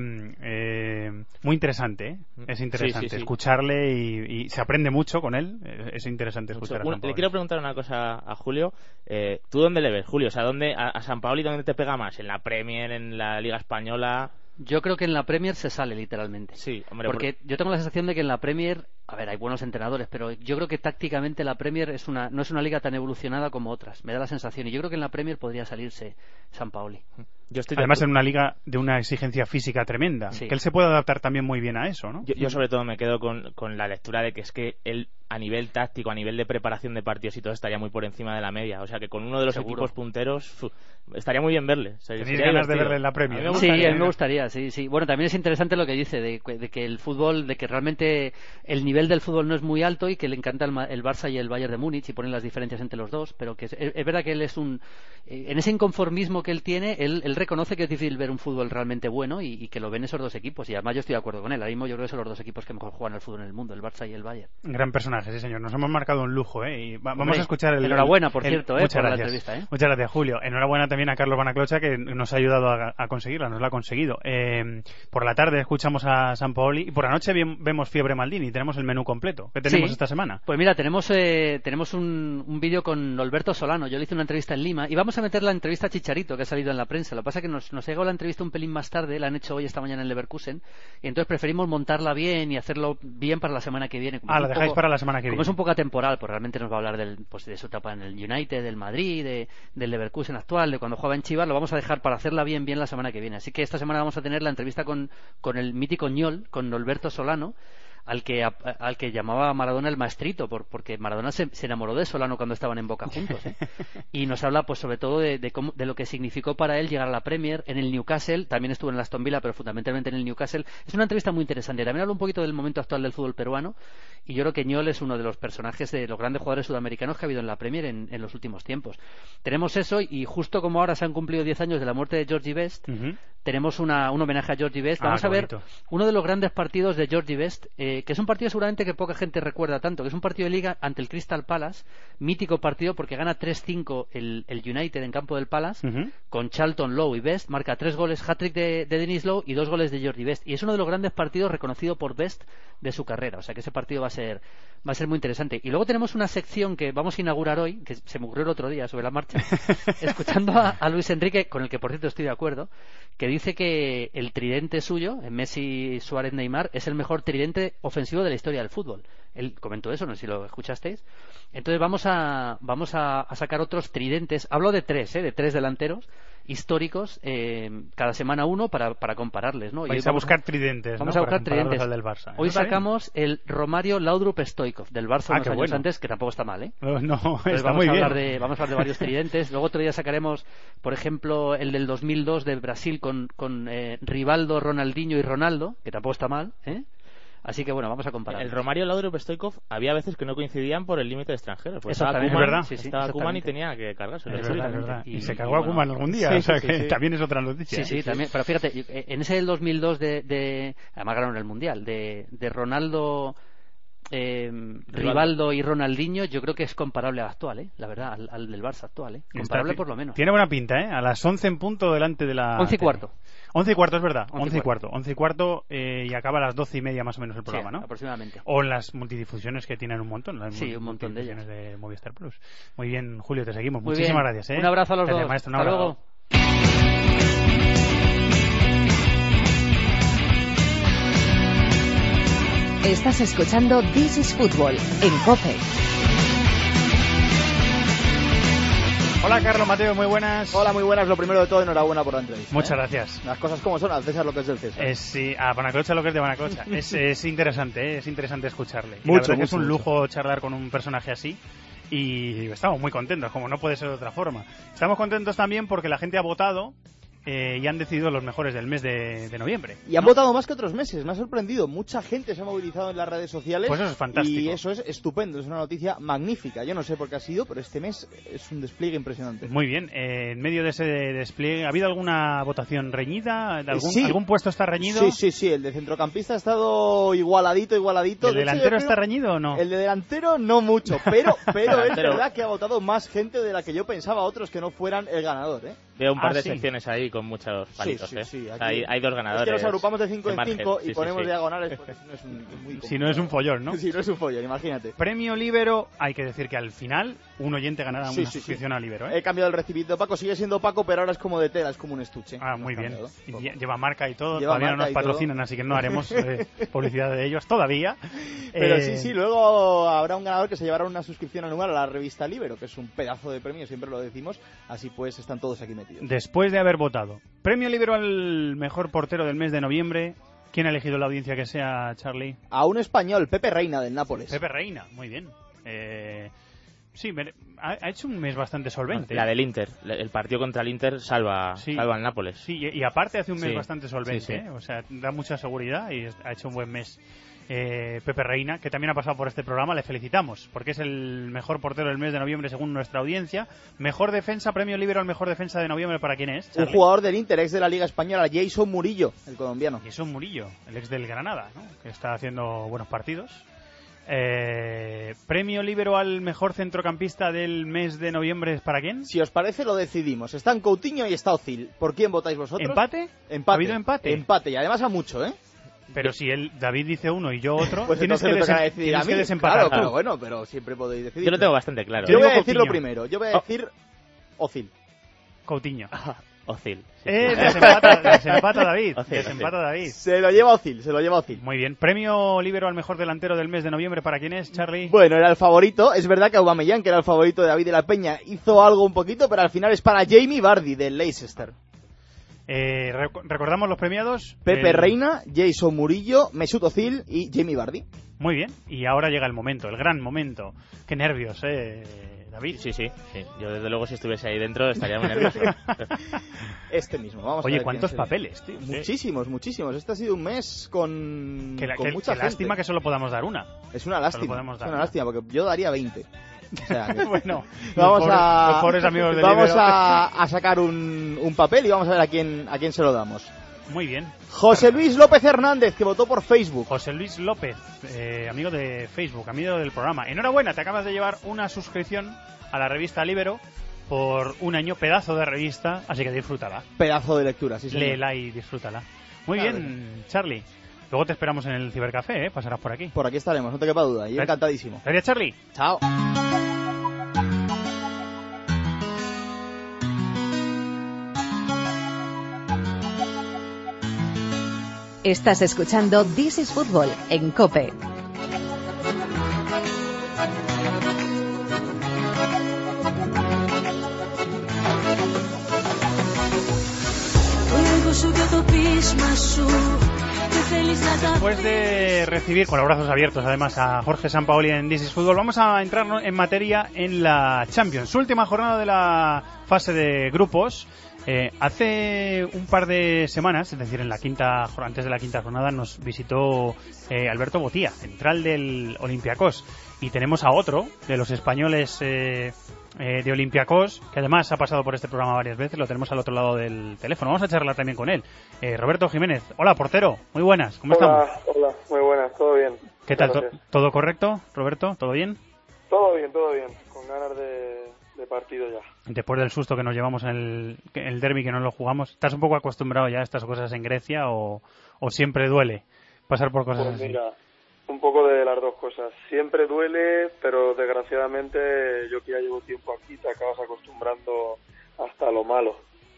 eh, muy interesante, ¿eh? Es interesante sí, sí, sí. escucharle y, y se aprende mucho con él. Es interesante mucho. escuchar a Le quiero preguntar una cosa a Julio. Eh, ¿Tú dónde le ves, Julio? O sea, ¿dónde, a, a Sampaoli dónde te pega más? ¿En la Premier, en la Liga Española? Yo creo que en la Premier se sale literalmente. Sí, hombre, porque por... yo tengo la sensación de que en la Premier, a ver, hay buenos entrenadores, pero yo creo que tácticamente la Premier es una, no es una liga tan evolucionada como otras. Me da la sensación, y yo creo que en la Premier podría salirse Sampaoli. Yo estoy Además en una liga de una exigencia física tremenda, sí. que él se puede adaptar también muy bien a eso, ¿no? Yo, yo sobre todo me quedo con, con la lectura de que es que él a nivel táctico, a nivel de preparación de partidos y todo, estaría muy por encima de la media. O sea que con uno de los Seguro. equipos punteros uf, estaría muy bien verle. ¿Tenéis ganas de verle en la Premier? A sí, a mí me gustaría, sí, sí. Bueno, también es interesante lo que dice de, de que el fútbol, de que realmente el nivel del fútbol no es muy alto y que le encanta el, el Barça y el Bayern de Múnich y ponen las diferencias entre los dos, pero que es, es verdad que él es un... En ese inconformismo que él tiene, él, él reconoce que es difícil ver un fútbol realmente bueno y, y que lo ven esos dos equipos. Y además yo estoy de acuerdo con él. Ahora mismo yo creo que son los dos equipos que mejor juegan al fútbol en el mundo, el Barça y el Bayern. Gran personaje, sí señor. Nos hemos marcado un lujo, ¿eh? Y va, vamos Hombre, a escuchar el... Enhorabuena, por el, cierto, ¿eh? Muchas por gracias. la entrevista, ¿eh? Muchas gracias, Julio. Enhorabuena también a Carlos Banaclocha, que nos ha ayudado a, a conseguirla, nos la ha conseguido. Eh, por la tarde escuchamos a Sampaoli y por la noche vemos Fiebre Maldini. Tenemos el menú completo. ¿Qué tenemos sí. esta semana? Pues mira, tenemos eh, tenemos un, un vídeo con Alberto Solano. Yo le hice una entrevista en Lima y vamos a meter la entrevista a Chicharito, que ha salido en la prensa. Lo que pasa es que nos, nos ha llegado la entrevista un pelín más tarde, la han hecho hoy esta mañana en Leverkusen, y entonces preferimos montarla bien y hacerlo bien para la semana que viene. Como ah, la dejáis poco, para la semana que como viene. Como es un poco atemporal, pues realmente nos va a hablar del, pues de su etapa en el United, del Madrid, de, del Leverkusen actual, de cuando jugaba en Chivas. Lo vamos a dejar para hacerla bien bien la semana que viene. Así que esta semana vamos a tener la entrevista con, con el mítico Ñol, con Alberto Solano, al que a, al que llamaba Maradona el maestrito, por, porque Maradona se, se enamoró de Solano cuando estaban en Boca juntos, ¿eh? Y nos habla pues sobre todo de, de, cómo, de lo que significó para él llegar a la Premier, en el Newcastle, también estuvo en el Aston Villa, pero fundamentalmente en el Newcastle. Es una entrevista muy interesante, también habla un poquito del momento actual del fútbol peruano, y yo creo que Ñol es uno de los personajes de los grandes jugadores sudamericanos que ha habido en la Premier en, en los últimos tiempos. Tenemos eso, y justo como ahora se han cumplido diez años de la muerte de Georgie Best, uh-huh. tenemos una, un homenaje a Georgie Best. Vamos ah, a ver bonito. Uno de los grandes partidos de Georgie Best, eh, que es un partido seguramente que poca gente recuerda tanto, que es un partido de liga ante el Crystal Palace, mítico partido porque gana tres cinco el, el United en campo del Palace, uh-huh. con Charlton, Lowe y Best, marca tres goles, hat-trick de, de Dennis Lowe y dos goles de Georgie Best, y es uno de los grandes partidos reconocido por Best de su carrera, o sea que ese partido va a ser va a ser muy interesante. Y luego tenemos una sección que vamos a inaugurar hoy, que se me ocurrió el otro día sobre la marcha, escuchando a, a Luis Enrique, con el que por cierto estoy de acuerdo, que dice que el tridente suyo, Messi, Suárez, Neymar, es el mejor tridente ofensivo de la historia del fútbol. Él comentó eso, no sé si lo escuchasteis. Entonces vamos a vamos a, a sacar otros tridentes. Hablo de tres, ¿eh? de tres delanteros históricos, eh, cada semana uno para, para compararles, ¿no? Vais a buscar a, tridentes, Vamos ¿no? a buscar para tridentes. Al del Barça. Hoy sacamos bien. El Romario Laudrup Stoichkov del Barça ah, unos años bueno. antes, que tampoco está mal, ¿eh? No, no está vamos muy a hablar bien. De, vamos a hablar de varios tridentes. Luego otro día sacaremos, por ejemplo, el del dos mil dos de Brasil con, con eh, Rivaldo, Ronaldinho y Ronaldo, que tampoco está mal, ¿eh? Así que bueno, vamos a comparar. El Romario, Laudrup, Stoichkov había veces que no coincidían por el límite de extranjeros. Pues Eso también es verdad. Sí, sí, estaba Koeman y tenía que cargarse. Es verdad, es verdad. Y, y se cagó y, a Koeman bueno, algún día, sí, o sea sí, que sí. también es otra noticia. Sí, sí, sí, también. Pero fíjate, en ese del dos mil dos de, de además ganaron el Mundial, de, de Ronaldo, eh, Rivaldo y Ronaldinho, yo creo que es comparable al actual, ¿eh? La verdad, al, al del Barça actual, ¿eh? Comparable Está, por lo menos. Tiene buena pinta, ¿eh? A las once en punto delante de la... once y cuarto. once y cuarto, es verdad. once y cuarto. once y cuarto eh, y acaba a las doce y media más o menos el programa, sí, ¿no? aproximadamente. O en las multidifusiones que tienen un montón. Las sí, un montón de ellas. de Movistar Plus. Muy bien, Julio, te seguimos. Muy Muchísimas bien. gracias, ¿eh? Un abrazo a los gracias, dos. Maestro, un Hasta abrazo. luego. Estás escuchando This is Football en COPE. Hola, Carlos Mateo, muy buenas. Hola, muy buenas. Lo primero de todo, enhorabuena por la entrevista. Muchas ¿eh? gracias. Las cosas como son, al César lo que es del César. Es, sí, a Banaclocha lo que es de Banaclocha. es, es interesante, ¿eh? es interesante escucharle. Y mucho, la verdad mucho, que es un mucho. lujo charlar con un personaje así. Y estamos muy contentos, como no puede ser de otra forma. Estamos contentos también porque la gente ha votado eh, y han decidido los mejores del mes de, de noviembre. Y han ¿no? votado más que otros meses, me ha sorprendido. Mucha gente se ha movilizado en las redes sociales. Pues eso es fantástico. Y eso es estupendo, es una noticia magnífica. Yo no sé por qué ha sido, pero este mes es un despliegue impresionante. Muy bien, eh, en medio de ese despliegue, ¿ha habido alguna votación reñida? ¿De algún, sí. ¿Algún puesto está reñido? Sí, sí, sí, el de centrocampista ha estado igualadito, igualadito. ¿El de delantero hecho, está reñido o no? El de delantero no mucho, pero, pero es verdad que ha votado más gente de la que yo pensaba, otros que no fueran el ganador, ¿eh? Veo un par ah, de sí. secciones ahí con muchos palitos, sí, sí, ¿eh? sí, O sea, hay, hay dos ganadores. Es que nos agrupamos de cinco en cinco y sí, ponemos sí, sí. diagonales porque si no es un, muy si no es un follón, ¿no? Si no es un follón, imagínate. Premio Libero, hay que decir que al final un oyente ganará sí, una sí, suscripción sí. a Libero, ¿eh? He cambiado el recibito, Paco sigue siendo Paco, pero ahora es como de tela, es como un estuche. Ah, muy bien. Cambiado, y lleva marca y todo, lleva todavía no nos patrocinan, todo. Así que no haremos eh, publicidad de ellos todavía. Pero eh... sí, sí, luego habrá un ganador que se llevará una suscripción anual a la revista Libero, que es un pedazo de premio, siempre lo decimos, así pues están todos aquí metidos. Después de haber votado. Premio Libero al mejor portero del mes de noviembre. ¿Quién ha elegido la audiencia que sea, Charlie? A un español, Pepe Reina, del Nápoles. Pepe Reina, muy bien. Eh, sí, ha, ha hecho un mes bastante solvente. La del Inter, el partido contra el Inter salva, sí, salva al Nápoles. Sí, y, y aparte hace un mes sí, bastante solvente, sí, sí. ¿eh? O sea, da mucha seguridad y ha hecho un buen mes. Eh, Pepe Reina, que también ha pasado por este programa, le felicitamos, porque es el mejor portero del mes de noviembre según nuestra audiencia. Mejor defensa, premio Libero al mejor defensa de noviembre, ¿para quién es, Charlie? Un jugador del Inter, ex de la Liga Española, Jason Murillo, el colombiano. Jason Murillo, el ex del Granada, ¿no? Que está haciendo buenos partidos. Eh, premio Libero al mejor centrocampista del mes de noviembre, ¿para quién? Si os parece lo decidimos, están Coutinho y está Ozil. ¿Por quién votáis vosotros? ¿Empate? Empate. ¿Ha habido empate? Empate, y además a mucho, ¿eh? Pero si él, David dice uno y yo otro, pues tienes, que, me desem decidir tienes a mí. que desempatar. Claro, pero bueno, pero siempre podéis decidir. Yo lo tengo bastante claro. Yo ¿eh? voy a decir Coutinho. lo primero, yo voy a decir oh. Ozil. Coutinho. Ozil. Sí, eh, sí. desempata, desempata David. Ozil, desempata Ozil. David. Se lo lleva Ozil, se lo lleva Ozil. Muy bien. Premio Libero al mejor delantero del mes de noviembre, ¿para quién es, Charlie? Bueno, era el favorito. Es verdad que Aubameyang, que era el favorito de David de la Peña, hizo algo un poquito, pero al final es para Jamie Vardy, del Leicester. Eh, rec- recordamos los premiados. Pepe el... Reina, Jason Murillo, Mesut Özil y Jamie Vardy. Muy bien, y ahora llega el momento, el gran momento. Qué nervios, eh, David. Sí, sí, sí. Yo desde luego si estuviese ahí dentro estaría muy nervioso. Este mismo, vamos Oye, a ver. ¿cuántos papeles, tío? Muchísimos, sí. muchísimos. Este ha sido un mes con, que la, con que, mucha que gente. lástima que solo podamos dar una. Es una lástima. Dar es una una. lástima, porque yo daría veinte. O sea, que bueno, vamos los pobres, a los pobres amigos del vamos Ibero. a, a sacar un, un papel y vamos a ver a quién a quién se lo damos. Muy bien. José Luis López Hernández, que votó por Facebook. José Luis López, eh, amigo de Facebook, amigo del programa. Enhorabuena, te acabas de llevar una suscripción a la revista Libero por un año, pedazo de revista, así que disfrútala. Pedazo de lectura, sí, señor. Léela y disfrútala. Muy claro. Bien, Charlie. Luego te esperamos en el Cibercafé, ¿eh? Pasarás por aquí. Por aquí estaremos, no te quepa duda. Y encantadísimo. Gracias, Charlie. Chao. Estás escuchando This is Football en COPE. Después de recibir con los brazos abiertos además a Jorge Sampaoli en This is Football, vamos a entrar en materia en la Champions, última jornada de la fase de grupos. Eh, hace un par de semanas, es decir, en la quinta antes de la quinta jornada, nos visitó eh, Alberto Botía, central del Olympiacos, y tenemos a otro de los españoles eh, eh, de Olympiacos, que además ha pasado por este programa varias veces, lo tenemos al otro lado del teléfono. Vamos a charlar también con él. Eh, Roberto Jiménez, hola, portero, muy buenas, ¿cómo hola, estamos? Hola, muy buenas, todo bien. ¿Qué tal? ¿To- ¿Todo correcto, Roberto? ¿Todo bien? Todo bien, todo bien, con ganas de, de partido ya. Después del susto que nos llevamos en el, en el derbi, que no lo jugamos, ¿estás un poco acostumbrado ya a estas cosas en Grecia o, o siempre duele pasar por cosas pues así? Mira, un poco de las dos cosas. Siempre duele, pero desgraciadamente yo que ya llevo tiempo aquí te acabas acostumbrando hasta lo malo.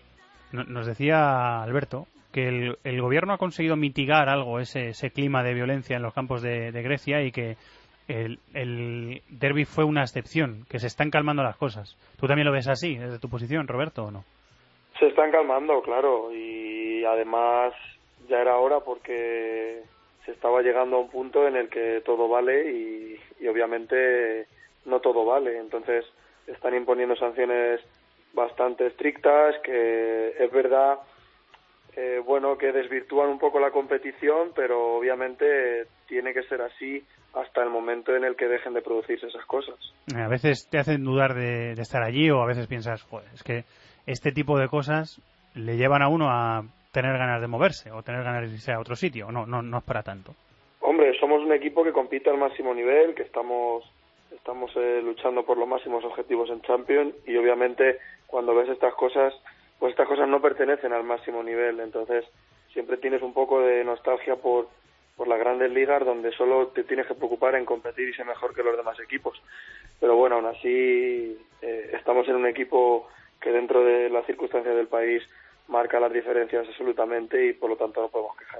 Nos decía Alberto que el, el gobierno ha conseguido mitigar algo ese, ese clima de violencia en los campos de, de Grecia y que el, el derbi fue una excepción, que se están calmando las cosas. ¿Tú también lo ves así, desde tu posición, Roberto, o no? Se están calmando, claro, y además ya era hora porque se estaba llegando a un punto en el que todo vale y, y obviamente no todo vale. Entonces están imponiendo sanciones bastante estrictas que es verdad, eh, bueno, que desvirtúan un poco la competición, pero obviamente tiene que ser así hasta el momento en el que dejen de producirse esas cosas. A veces te hacen dudar de, de estar allí, o a veces piensas, joder, es que este tipo de cosas le llevan a uno a tener ganas de moverse o tener ganas de irse a otro sitio. No, no, no es para tanto. Hombre, somos un equipo que compite al máximo nivel, que estamos estamos eh, luchando por los máximos objetivos en Champions, y obviamente cuando ves estas cosas, pues estas cosas no pertenecen al máximo nivel. Entonces siempre tienes un poco de nostalgia por por las grandes ligas, donde solo te tienes que preocupar en competir y ser mejor que los demás equipos. Pero bueno, aún así eh, estamos en un equipo que dentro de las circunstancias del país marca las diferencias absolutamente y por lo tanto no podemos quejar.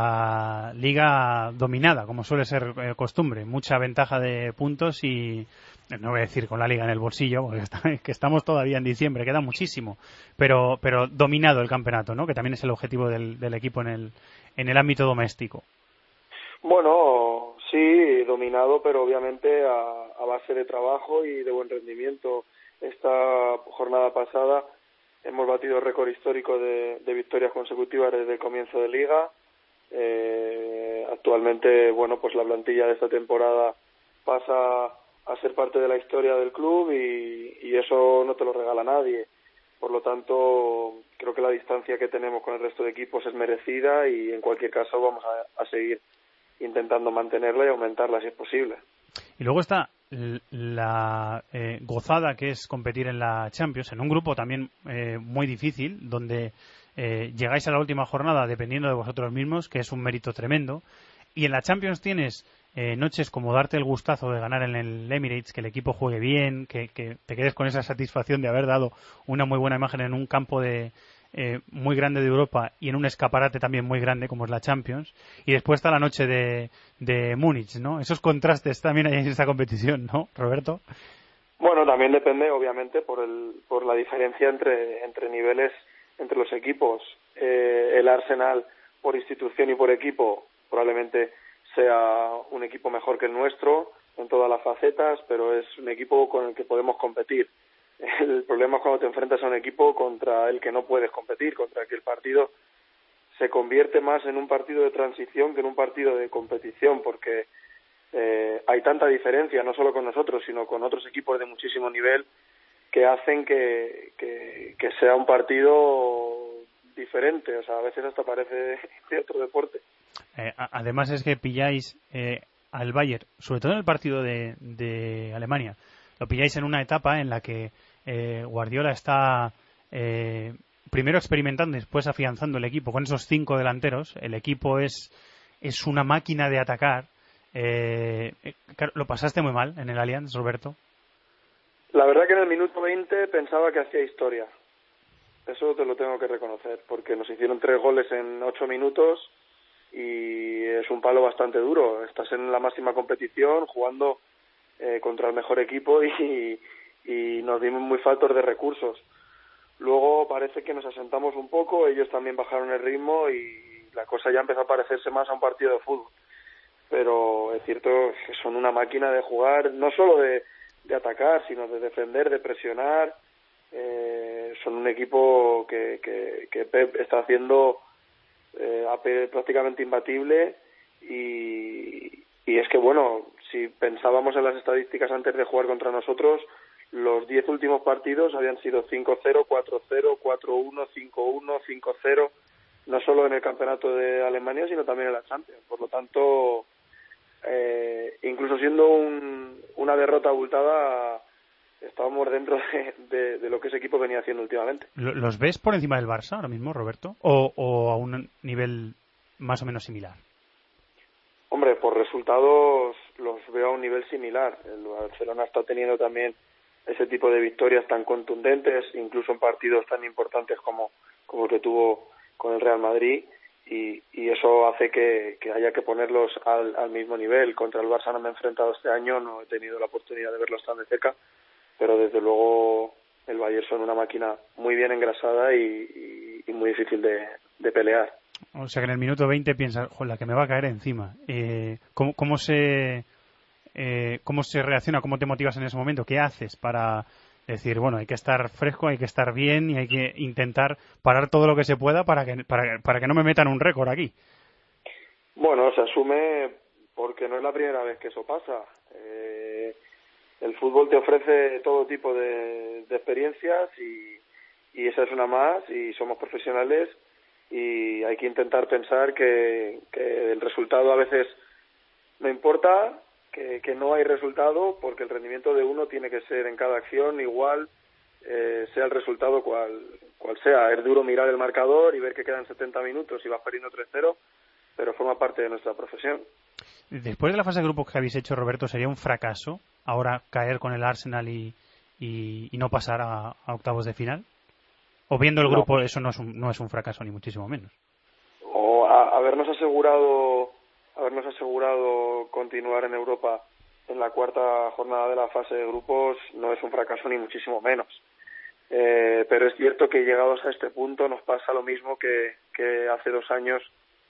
La liga dominada, como suele ser eh, costumbre, mucha ventaja de puntos y no voy a decir con la liga en el bolsillo, porque está, que estamos todavía en diciembre, queda muchísimo, pero pero dominado el campeonato, ¿no? Que también es el objetivo del, del equipo en el en el ámbito doméstico. Bueno, sí, dominado, pero obviamente a, a base de trabajo y de buen rendimiento. Esta jornada pasada hemos batido el récord histórico de, de victorias consecutivas desde el comienzo de liga. Eh, actualmente, bueno, pues la plantilla de esta temporada pasa a ser parte de la historia del club y, y eso no te lo regala nadie. Por lo tanto, creo que la distancia que tenemos con el resto de equipos es merecida y en cualquier caso vamos a, a seguir intentando mantenerla y aumentarla si es posible. Y luego está la eh, gozada que es competir en la Champions, en un grupo también eh, muy difícil, donde eh, llegáis a la última jornada dependiendo de vosotros mismos, que es un mérito tremendo. Y en la Champions tienes eh, noches como darte el gustazo de ganar en el Emirates, que el equipo juegue bien, que, que te quedes con esa satisfacción de haber dado una muy buena imagen en un campo de Eh, muy grande de Europa y en un escaparate también muy grande como es la Champions, y después está la noche de, de Múnich, ¿no? Esos contrastes también hay en esta competición, ¿no, Roberto? Bueno, también depende obviamente por el por la diferencia entre entre niveles entre los equipos. eh, el Arsenal por institución y por equipo probablemente sea un equipo mejor que el nuestro en todas las facetas, pero es un equipo con el que podemos competir. El problema es cuando te enfrentas a un equipo contra el que no puedes competir, contra el que el partido se convierte más en un partido de transición que en un partido de competición, porque eh, hay tanta diferencia, no solo con nosotros, sino con otros equipos de muchísimo nivel, que hacen que, que, que sea un partido diferente, o sea, a veces hasta parece de otro deporte. Eh, además es que pilláis eh, al Bayern, sobre todo en el partido de, de Alemania, lo pilláis en una etapa en la que eh, Guardiola está eh, primero experimentando y después afianzando el equipo con esos cinco delanteros. El equipo es, es una máquina de atacar. Eh, ¿Lo pasaste muy mal en el Allianz, Roberto? La verdad que en el minuto veinte pensaba que hacía historia. Eso te lo tengo que reconocer, porque nos hicieron tres goles en ocho minutos y es un palo bastante duro. Estás en la máxima competición jugando eh, contra el mejor equipo y, y nos dimos muy faltos de recursos. Luego parece que nos asentamos un poco, ellos también bajaron el ritmo y la cosa ya empezó a parecerse más a un partido de fútbol. Pero es cierto que son una máquina de jugar, no solo de, de atacar, sino de defender, de presionar. Eh, son un equipo que, que, que Pep está haciendo eh, a Pep prácticamente imbatible y, y es que, bueno, si pensábamos en las estadísticas antes de jugar contra nosotros, los diez últimos partidos habían sido cinco cero, cuatro cero, cuatro uno, cinco uno, cinco cero, no solo en el campeonato de Alemania, sino también en la Champions. Por lo tanto, eh, incluso siendo un, una derrota abultada, estábamos dentro de, de, de lo que ese equipo venía haciendo últimamente. ¿Los ves por encima del Barça ahora mismo, Roberto? ¿O, o a un nivel más o menos similar? Hombre, por resultados los veo a un nivel similar. El Barcelona está teniendo también ese tipo de victorias tan contundentes, incluso en partidos tan importantes como, como el que tuvo con el Real Madrid, y, y eso hace que, que haya que ponerlos al, al mismo nivel. Contra el Barça no me he enfrentado este año, no he tenido la oportunidad de verlos tan de cerca, pero desde luego el Bayern son una máquina muy bien engrasada y, y, y muy difícil de, de pelear. O sea que en el minuto veinte piensas, joder, la que me va a caer encima. Eh, ¿cómo, cómo se eh, cómo se reacciona? ¿Cómo te motivas en ese momento? ¿Qué haces para decir, bueno, hay que estar fresco, hay que estar bien y hay que intentar parar todo lo que se pueda para que para, para que no me metan un récord aquí? Bueno, se asume porque no es la primera vez que eso pasa. Eh, el fútbol te ofrece todo tipo de, de experiencias y, y esa es una más, y somos profesionales y hay que intentar pensar que, que el resultado a veces no importa, que, que no hay resultado, porque el rendimiento de uno tiene que ser en cada acción igual, eh, sea el resultado cual, cual sea. Es duro mirar el marcador y ver que quedan setenta minutos y vas perdiendo tres cero, pero forma parte de nuestra profesión. Después de la fase de grupos que habéis hecho, Roberto, ¿sería un fracaso ahora caer con el Arsenal y, y, y no pasar a, a octavos de final? O viendo el grupo, no. Eso no es un, no es un fracaso, ni muchísimo menos. O a, habernos asegurado habernos asegurado continuar en Europa en la cuarta jornada de la fase de grupos no es un fracaso, ni muchísimo menos. Eh, pero es cierto que llegados a este punto nos pasa lo mismo que, que hace dos años,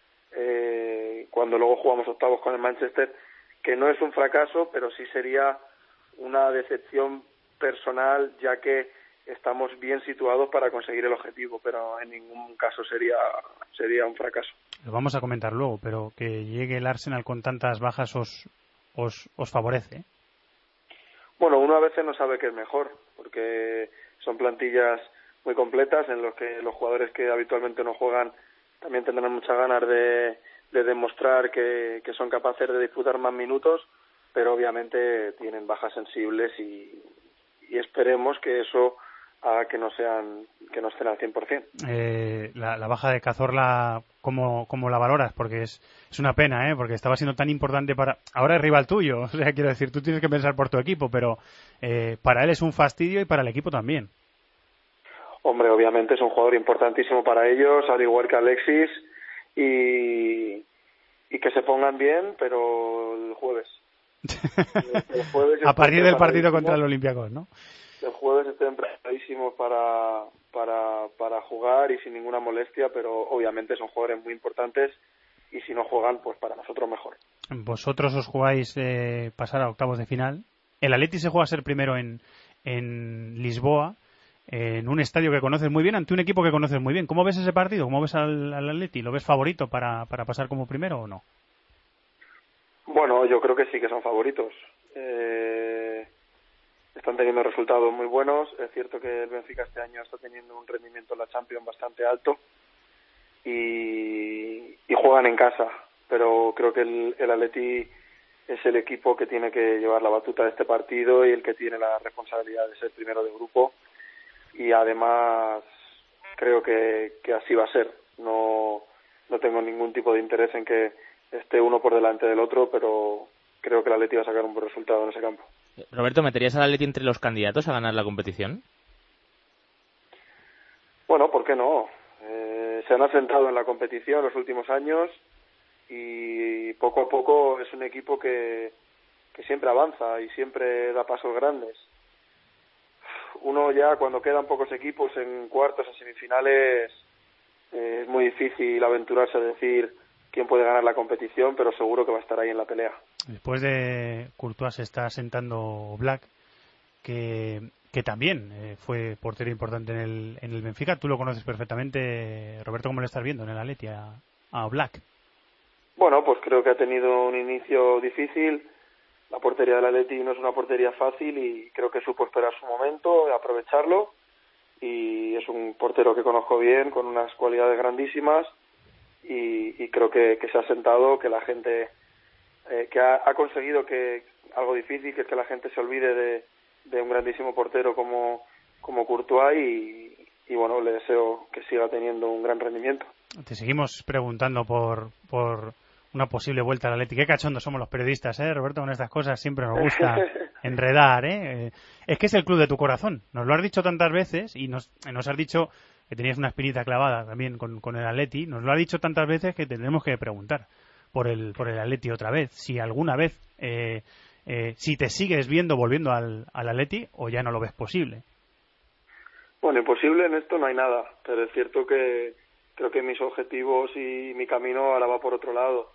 eh, cuando luego jugamos octavos con el Manchester, que no es un fracaso, pero sí sería una decepción personal, ya que estamos bien situados para conseguir el objetivo, pero en ningún caso sería sería un fracaso. Lo vamos a comentar luego, pero que llegue el Arsenal con tantas bajas os os, os favorece, ¿eh? Bueno, uno a veces no sabe qué es mejor, porque son plantillas muy completas en los que los jugadores que habitualmente no juegan también tendrán muchas ganas de, de demostrar que, que son capaces de disputar más minutos, pero obviamente tienen bajas sensibles y, y esperemos que eso a que no sean que no estén al cien por ciento. Eh, la, la baja de Cazorla, ¿cómo, cómo la valoras? Porque es, es una pena, ¿eh? Porque estaba siendo tan importante para... Ahora es rival tuyo, o sea, quiero decir, tú tienes que pensar por tu equipo, pero eh, para él es un fastidio y para el equipo también. Hombre, obviamente es un jugador importantísimo para ellos, al igual que Alexis, y, y que se pongan bien, pero el jueves. El, el jueves a partir del partido contra el Olympiacos, ¿no? El jueves estén preparadísimos para, para, para jugar y sin ninguna molestia, pero obviamente son jugadores muy importantes y si no juegan, pues para nosotros mejor. Vosotros os jugáis eh, pasar a octavos de final. El Atleti se juega a ser primero en, en Lisboa, en un estadio que conoces muy bien, ante un equipo que conoces muy bien. ¿Cómo ves ese partido? ¿Cómo ves al, al Atleti? ¿Lo ves favorito para, para pasar como primero o no? Bueno, yo creo que sí que son favoritos. Eh, están teniendo resultados muy buenos. Es cierto que el Benfica este año está teniendo un rendimiento en la Champions bastante alto y, y juegan en casa, pero creo que el, el Atleti es el equipo que tiene que llevar la batuta de este partido y el que tiene la responsabilidad de ser primero de grupo, y además creo que, que así va a ser. No, no tengo ningún tipo de interés en que esté uno por delante del otro, pero creo que el Atleti va a sacar un buen resultado en ese campo. Roberto, ¿meterías al Atleti entre los candidatos a ganar la competición? Bueno, ¿por qué no? Eh, se han asentado en la competición los últimos años y poco a poco es un equipo que, que siempre avanza y siempre da pasos grandes. Uno ya cuando quedan pocos equipos en cuartos, en semifinales, eh, es muy difícil aventurarse a decir quién puede ganar la competición, pero seguro que va a estar ahí en la pelea. Después de Courtois se está sentando Black, que, que también eh, fue portero importante en el, en el Benfica. Tú lo conoces perfectamente, Roberto. ¿Cómo lo estás viendo en el Atleti a, a Black? Bueno, pues creo que ha tenido un inicio difícil. La portería del Atleti no es una portería fácil y creo que supo esperar su momento, aprovecharlo, y es un portero que conozco bien, con unas cualidades grandísimas, y, y creo que, que se ha sentado, que la gente eh, que ha, ha conseguido que algo difícil, que es que la gente se olvide de, de un grandísimo portero como, como Courtois, y, y bueno, le deseo que siga teniendo un gran rendimiento. Te seguimos preguntando por, por una posible vuelta al Atleti. Qué cachondos somos los periodistas, ¿eh, Roberto? Con estas cosas siempre nos gusta enredar, ¿eh? Es que es el club de tu corazón. Nos lo has dicho tantas veces y nos, nos has dicho que tenías una espinita clavada también con, con el Atleti. Nos lo has dicho tantas veces que tendremos que preguntar por el por el Atleti otra vez. Si alguna vez, eh, eh, si te sigues viendo volviendo al, al Atleti o ya no lo ves posible. Bueno, imposible en esto no hay nada, pero es cierto que creo que mis objetivos y mi camino ahora va por otro lado.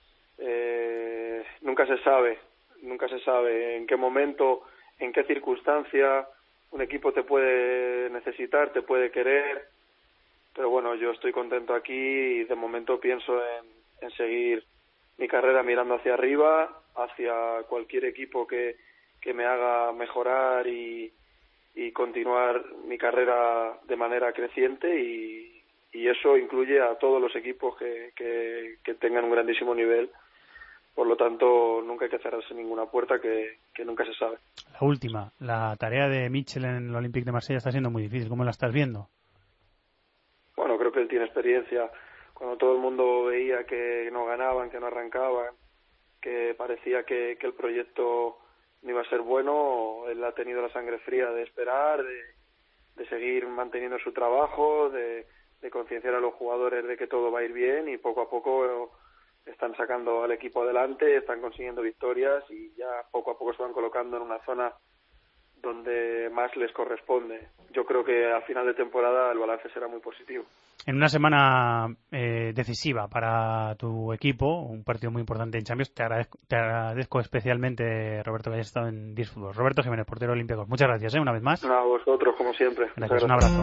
Eh, nunca se sabe, nunca se sabe en qué momento, en qué circunstancia un equipo te puede necesitar, te puede querer, pero bueno, yo estoy contento aquí y de momento pienso en, en seguir mi carrera mirando hacia arriba, hacia cualquier equipo que, que me haga mejorar y, y continuar mi carrera de manera creciente, y, y eso incluye a todos los equipos que, que, que tengan un grandísimo nivel. Por lo tanto, nunca hay que cerrarse ninguna puerta, que, que nunca se sabe. La última, la tarea de Michel en el Olympique de Marsella está siendo muy difícil. ¿Cómo la estás viendo? Bueno, creo que él tiene experiencia. Cuando todo el mundo veía que no ganaban, que no arrancaban, que parecía que, que el proyecto no iba a ser bueno, él ha tenido la sangre fría de esperar, de, de seguir manteniendo su trabajo, de, de concienciar a los jugadores de que todo va a ir bien, y poco a poco están sacando al equipo adelante, están consiguiendo victorias y ya poco a poco se van colocando en una zona donde más les corresponde. Yo creo que a final de temporada el balance será muy positivo. En una semana eh, decisiva para tu equipo, un partido muy importante en Champions, te agradezco, te agradezco especialmente, Roberto, que hayas estado en Disfútbol. Roberto Jiménez, portero olímpico. Muchas gracias, ¿eh? Una vez más. No, a vosotros, como siempre. Gracias, un abrazo.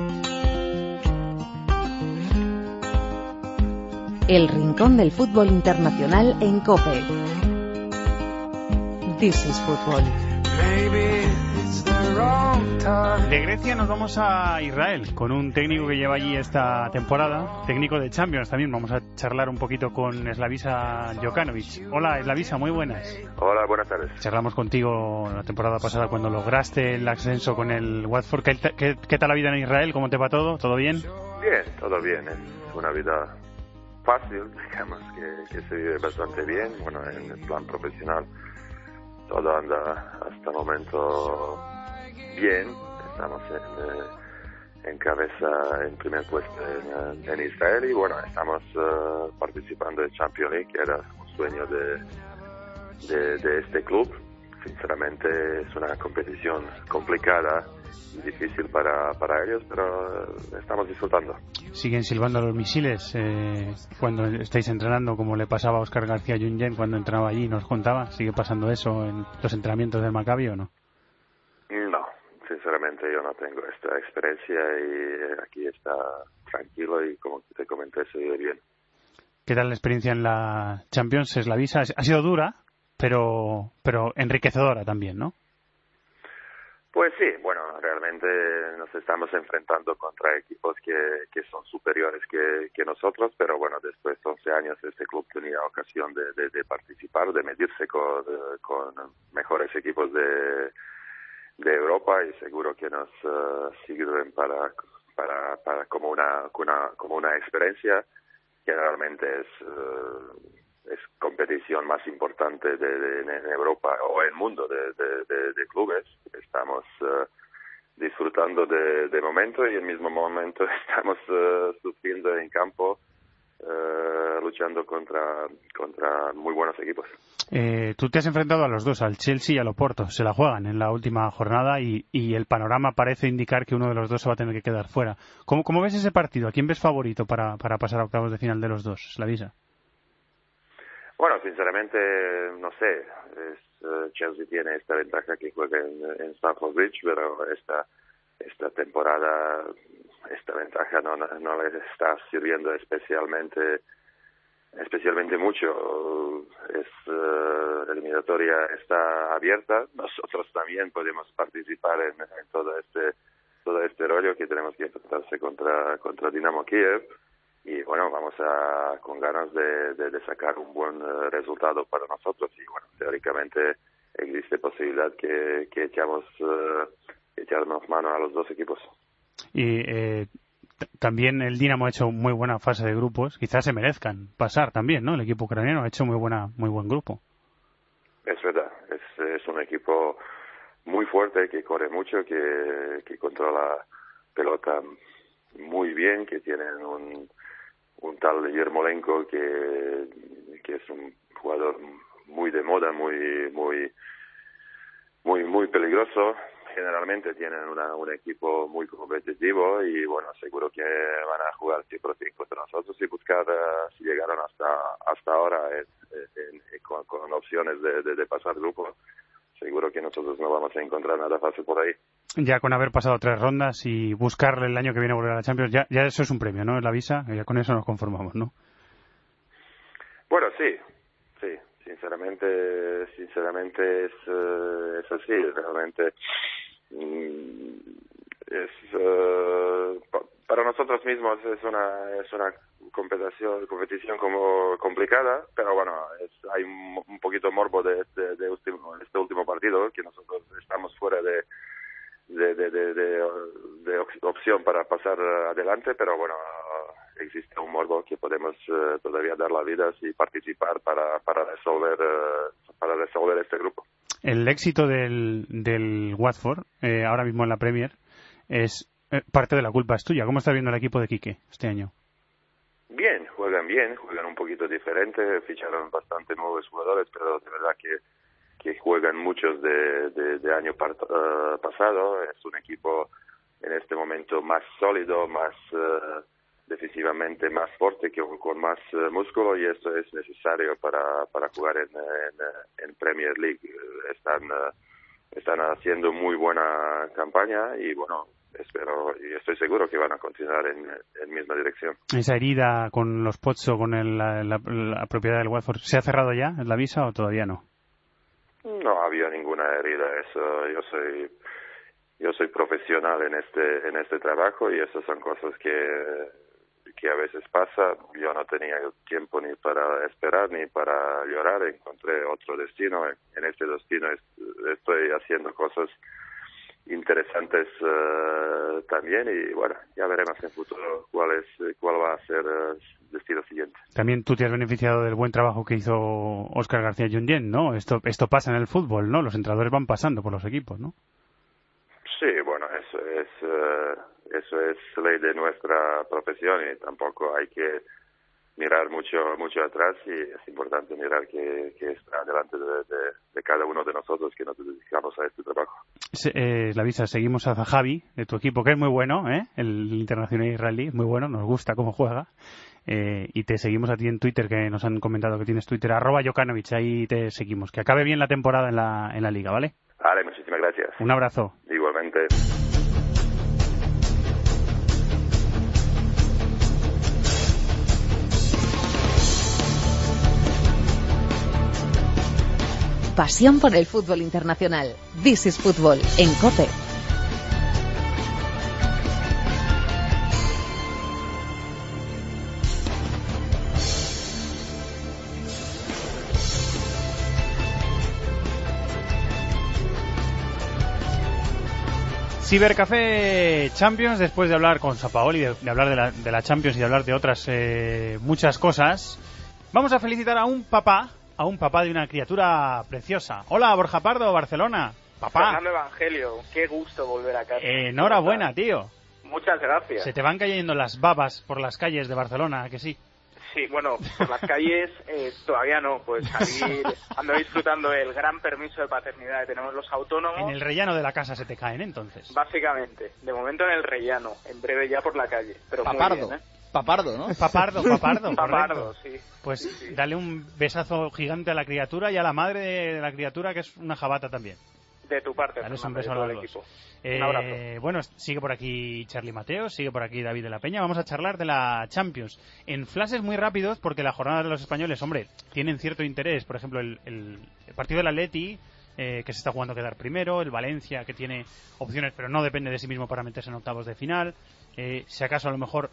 El rincón del fútbol internacional en COPE. This is Football. De Grecia nos vamos a Israel con un técnico que lleva allí esta temporada, técnico de Champions también. Vamos a charlar un poquito con Slavisa Jokanovic. Hola, Slavisa, muy buenas. Hola, buenas tardes. Charlamos contigo la temporada pasada cuando lograste el ascenso con el Watford. ¿Qué, qué, qué tal la vida en Israel? ¿Cómo te va todo? ¿Todo bien? Bien, todo bien. Es una vida fácil, digamos, que, que se vive bastante bien. Bueno, en el plan profesional todo anda hasta el momento bien. Estamos en, en cabeza, en primer puesto en, en Israel, y bueno, estamos uh, participando en Champions League, que era un sueño de, de, de este club. sinceramente es una competición complicada y difícil para, para ellos, pero estamos disfrutando. ¿Siguen silbando los misiles eh, cuando estáis entrenando, como le pasaba a Óscar García Junyent cuando entraba allí y nos contaba? ¿Sigue pasando eso en los entrenamientos del Maccabi o no? No, sinceramente yo no tengo esta experiencia y aquí está tranquilo y como te comenté se vive bien. ¿Qué tal la experiencia en la Champions? Es la visa, ha sido dura, pero pero enriquecedora también, ¿no? Pues sí, bueno, realmente nos estamos enfrentando contra equipos que, que son superiores que, que nosotros, pero bueno, después de once años este club tenía ocasión de, de, de participar, de medirse con, con mejores equipos de, de Europa y seguro que nos uh, sirven para, para, para como una, una como una experiencia que realmente es uh, es competición más importante de, de, en Europa o en el mundo de, de, de, de clubes. Estamos uh, disfrutando de, de momento y en el mismo momento estamos uh, sufriendo en campo, uh, luchando contra contra muy buenos equipos. Eh, tú te has enfrentado a los dos, al Chelsea y al Oporto. Se la juegan en la última jornada y, y el panorama parece indicar que uno de los dos se va a tener que quedar fuera. ¿Cómo, cómo ves ese partido? ¿A quién ves favorito para, para pasar a octavos de final de los dos? Slavisa. Bueno, sinceramente, no sé. Es, uh, Chelsea tiene esta ventaja que juega en, en Stamford Bridge, pero esta esta temporada esta ventaja no, no le está sirviendo especialmente especialmente mucho. Es uh, eliminatoria está abierta. Nosotros también podemos participar en, en todo este todo este rollo que tenemos que enfrentarse contra contra Dinamo Kiev. Y bueno, vamos a con ganas de, de, de sacar un buen uh, resultado para nosotros y bueno, teóricamente existe posibilidad que, que echamos uh, echamos mano a los dos equipos. Y eh, t- también el Dinamo ha hecho muy buena fase de grupos, quizás se merezcan pasar también, ¿no? El equipo ucraniano ha hecho muy buena muy buen grupo. Es verdad, es, es un equipo muy fuerte que corre mucho, que, que controla pelota muy bien, que tienen un un tal Yermolenko que, que es un jugador muy de moda, muy muy muy muy peligroso. Generalmente tienen una, un equipo muy competitivo y bueno, seguro que van a jugar cien por ciento contra nosotros y buscar uh, si llegaron hasta hasta ahora en, en, en, con, con opciones de, de, de pasar grupo. Seguro que nosotros no vamos a encontrar nada fácil por ahí. Ya con haber pasado tres rondas y buscarle el año que viene volver a la Champions, ya, ya eso es un premio, ¿no? Es la visa, ya con eso nos conformamos, ¿no? Bueno, sí, sí, sinceramente, sinceramente es, uh, es así, realmente mm, es uh, pa- para nosotros mismos es una es una competición competición como complicada, pero bueno, es, hay un, un poquito morbo de este de último, este último partido que nosotros estamos fuera de De, de, de, de, de opción para pasar adelante, pero bueno, existe un morbo que podemos uh, todavía dar la vida y participar para para resolver uh, para resolver este grupo. El éxito del, del Watford, eh, ahora mismo en la Premier, es eh, parte de la culpa es tuya. ¿Cómo está viendo el equipo de Quique este año? Bien, juegan bien, juegan un poquito diferente, ficharon bastante nuevos jugadores, pero de verdad que que juegan muchos de, de, de año part, uh, pasado. Es un equipo en este momento más sólido, más uh, defensivamente más fuerte, que con más uh, músculo y esto es necesario para, para jugar en, en, en Premier League. Están, uh, están haciendo muy buena campaña y bueno, espero y estoy seguro que van a continuar en, en misma dirección. ¿Esa herida con los Pozzo, con el, la, la, la propiedad del Watford, se ha cerrado ya en la visa o todavía no? No había ninguna herida, eso yo soy yo soy profesional en este en este trabajo y esas son cosas que que a veces pasa. Yo no tenía tiempo ni para esperar ni para llorar, encontré otro destino. En este destino estoy haciendo cosas interesantes uh, también y bueno, ya veremos en futuro cuál es cuál va a ser el destino siguiente. También tú te has beneficiado del buen trabajo que hizo Óscar García Junyent, ¿no? Esto esto pasa en el fútbol, ¿no? Los entrenadores van pasando por los equipos, ¿no? Sí, bueno, eso es uh, eso es ley de nuestra profesión y tampoco hay que mirar mucho mucho atrás, y es importante mirar que, que está delante de, de, de cada uno de nosotros que nos dedicamos a este trabajo. Se, eh, la visa, seguimos a Zahavi, de tu equipo, que es muy bueno, ¿eh? El internacional israelí, muy bueno, nos gusta cómo juega. Eh, y te seguimos a ti en Twitter, que nos han comentado que tienes Twitter, arroba Jokanovic, ahí te seguimos. Que acabe bien la temporada en la, en la liga, ¿vale? Vale, muchísimas gracias. Un abrazo. Igualmente. Pasión por el fútbol internacional. This is Fútbol en COPE. Cibercafé Champions, después de hablar con Sampaoli, de, de hablar de la, de la Champions y de hablar de otras eh, muchas cosas, vamos a felicitar a un papá, a un papá de una criatura preciosa. Hola, Borja Pardo, Barcelona. Papá. Fernando Evangelio, qué gusto volver a casa. Eh, enhorabuena, tío. Muchas gracias. Se te van cayendo las babas por las calles de Barcelona, ¿a que sí? Sí, bueno, por las calles eh, todavía no, pues salir, ando disfrutando del gran permiso de paternidad que tenemos los autónomos. En el rellano de la casa se te caen, entonces. Básicamente, de momento en el rellano, en breve ya por la calle. Pero Papardo. Muy bien, ¿eh? Papardo, ¿no? Papardo, papardo. Papardo, sí. Pues sí, sí. dale un besazo gigante a la criatura y a la madre de la criatura, que es una jabata también. De tu parte, Dale un Fernando, beso de todo a el los equipo. dos. Un abrazo. Eh, bueno, sigue por aquí Charlie Mateo, sigue por aquí David de la Peña. Vamos a charlar de la Champions. En flashes muy rápidos, porque la jornada de los españoles, hombre, tienen cierto interés. Por ejemplo, el, el, el partido del Atleti, eh, que se está jugando a quedar primero. El Valencia, que tiene opciones, pero no depende de sí mismo para meterse en octavos de final. Eh, si acaso, a lo mejor...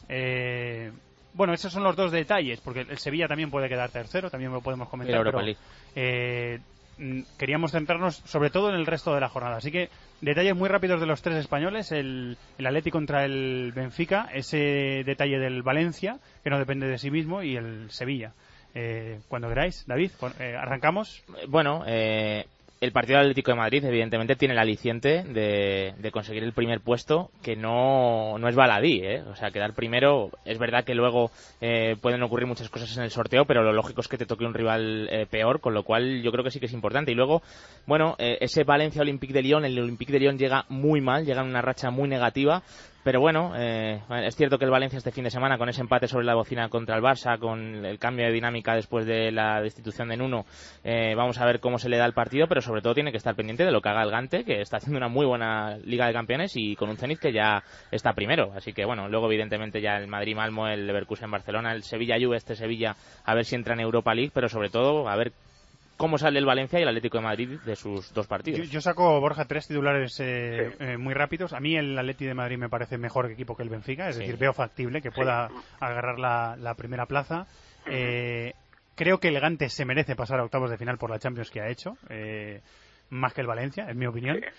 Eh, bueno, esos son los dos detalles, porque el Sevilla también puede quedar tercero, también lo podemos comentar. Europa pero, League. Eh, queríamos centrarnos sobre todo en el resto de la jornada. Así que detalles muy rápidos de los tres españoles: el, el Atleti contra el Benfica, ese detalle del Valencia, que no depende de sí mismo, y el Sevilla. Eh, cuando queráis, David, eh, arrancamos. Bueno, eh, el partido del Atlético de Madrid evidentemente tiene el aliciente de, de conseguir el primer puesto, que no, no es baladí, ¿eh? O sea, quedar primero, es verdad que luego eh, pueden ocurrir muchas cosas en el sorteo, pero lo lógico es que te toque un rival eh, peor, con lo cual yo creo que sí que es importante. Y luego, bueno, eh, ese Valencia Olympique de Lyon, el Olympique de Lyon llega muy mal, llega en una racha muy negativa. Pero bueno, eh, es cierto que el Valencia este fin de semana, con ese empate sobre la bocina contra el Barça, con el cambio de dinámica después de la destitución de Nuno, eh, vamos a ver cómo se le da el partido, pero sobre todo tiene que estar pendiente de lo que haga el Gante, que está haciendo una muy buena Liga de Campeones, y con un Zenit que ya está primero. Así que bueno, luego evidentemente ya el Madrid-Malmo, el Leverkusen-Barcelona, el Sevilla-Juve, este Sevilla, a ver si entra en Europa League, pero sobre todo a ver cómo sale el Valencia y el Atlético de Madrid de sus dos partidos. Yo, yo saco, Borja, tres titulares eh, sí. eh, muy rápidos. A mí el Atleti de Madrid me parece mejor equipo que el Benfica, es sí. decir, veo factible que pueda sí. agarrar la, la primera plaza. Eh, creo que el Gante se merece pasar a octavos de final por la Champions que ha hecho, eh, más que el Valencia, en mi opinión. Sí.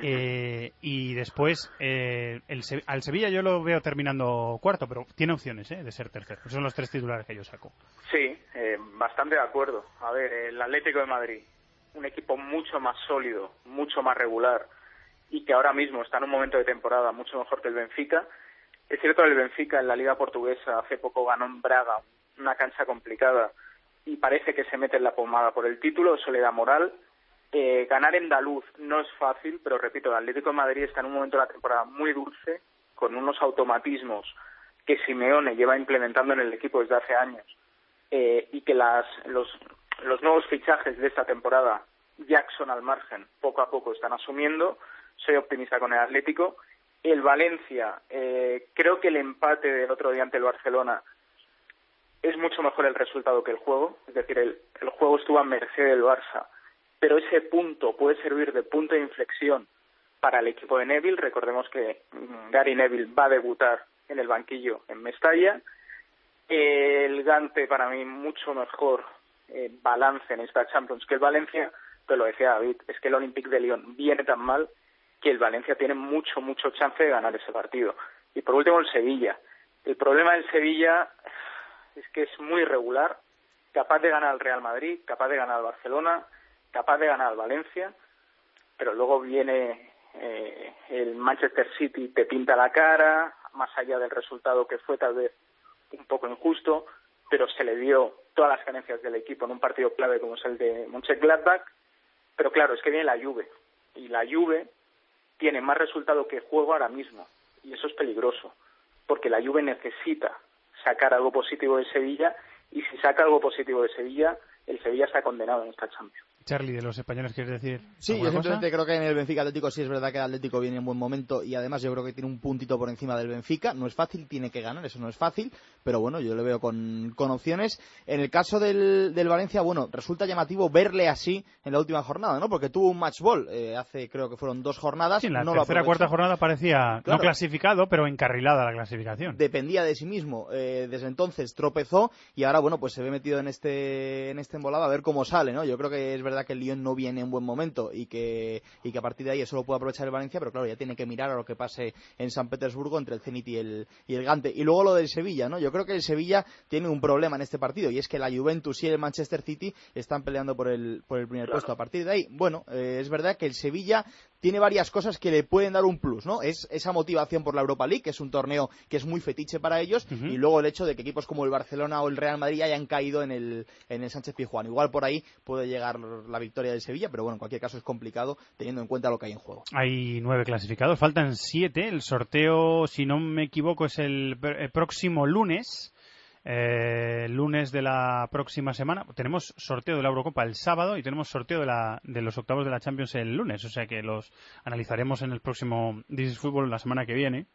Eh, y después eh, el Se- al Sevilla yo lo veo terminando cuarto, pero tiene opciones eh, de ser tercero. Esos son los tres titulares que yo saco. Sí, eh, bastante de acuerdo. A ver, el Atlético de Madrid, un equipo mucho más sólido, mucho más regular, y que ahora mismo está en un momento de temporada mucho mejor que el Benfica. Es cierto que el Benfica en la Liga Portuguesa hace poco ganó en Braga, una cancha complicada, y parece que se mete en la pomada por el título, eso le da moral. Eh, ganar en Daluz no es fácil, pero repito, el Atlético de Madrid está en un momento de la temporada muy dulce, con unos automatismos que Simeone lleva implementando en el equipo desde hace años, eh, y que las, los, los nuevos fichajes de esta temporada, Jackson al margen, poco a poco están asumiendo. Soy optimista con el Atlético. El Valencia, eh, creo que el empate del otro día ante el Barcelona es mucho mejor el resultado que el juego, es decir, el, el juego estuvo a merced del Barça, pero ese punto puede servir de punto de inflexión para el equipo de Neville. Recordemos que Gary Neville va a debutar en el banquillo en Mestalla. El Gante, para mí, mucho mejor eh, balance en esta Champions que el Valencia, pero lo decía David, es que el Olympique de Lyon viene tan mal que el Valencia tiene mucho, mucho chance de ganar ese partido. Y por último, el Sevilla. El problema del Sevilla es que es muy irregular, capaz de ganar al Real Madrid, capaz de ganar al Barcelona, capaz de ganar al Valencia, pero luego viene eh, el Manchester City, te pinta la cara, más allá del resultado que fue tal vez un poco injusto, pero se le dio todas las carencias del equipo en un partido clave como es el de Mönchengladbach. Pero claro, es que viene la Juve, y la Juve tiene más resultado que juego ahora mismo, y eso es peligroso, porque la Juve necesita sacar algo positivo de Sevilla, y si saca algo positivo de Sevilla, el Sevilla está condenado en esta Champions. Charlie, de los españoles, ¿quieres decir? Sí, yo simplemente cosa? creo que en el Benfica Atlético sí es verdad que el Atlético viene en buen momento y además yo creo que tiene un puntito por encima del Benfica. No es fácil, tiene que ganar, eso no es fácil, pero bueno, yo le veo con, con opciones. En el caso del, del Valencia, bueno, resulta llamativo verle así en la última jornada, ¿no? Porque tuvo un match ball eh, hace, creo que fueron dos jornadas. Sí, en la no tercera cuarta jornada parecía claro, no clasificado, pero encarrilada la clasificación. Dependía de sí mismo. Eh, desde entonces tropezó y ahora, bueno, pues se ve metido en este, en este embolado a ver cómo sale, ¿no? Yo creo que es verdad que el Lyon no viene en buen momento y que y que a partir de ahí eso lo puede aprovechar el Valencia, pero claro, ya tiene que mirar a lo que pase en San Petersburgo entre el Zenit y el y el Gante. Y luego lo del Sevilla, ¿no? Yo creo que el Sevilla tiene un problema en este partido y es que la Juventus y el Manchester City están peleando por el por el primer claro. puesto. A partir de ahí, bueno, eh, es verdad que el Sevilla tiene varias cosas que le pueden dar un plus, ¿no? Es esa motivación por la Europa League, que es un torneo que es muy fetiche para ellos, uh-huh. y luego el hecho de que equipos como el Barcelona o el Real Madrid hayan caído en el en el Sánchez Pizjuán. Igual por ahí puede llegar la victoria del Sevilla, pero bueno, en cualquier caso es complicado teniendo en cuenta lo que hay en juego. Hay nueve clasificados, faltan siete. El sorteo, si no me equivoco, es el, el próximo lunes. Eh, lunes de la próxima semana. Tenemos sorteo de la Eurocopa el sábado y tenemos sorteo de, la, de los octavos de la Champions el lunes. O sea que los analizaremos en el próximo This is Football la semana que viene.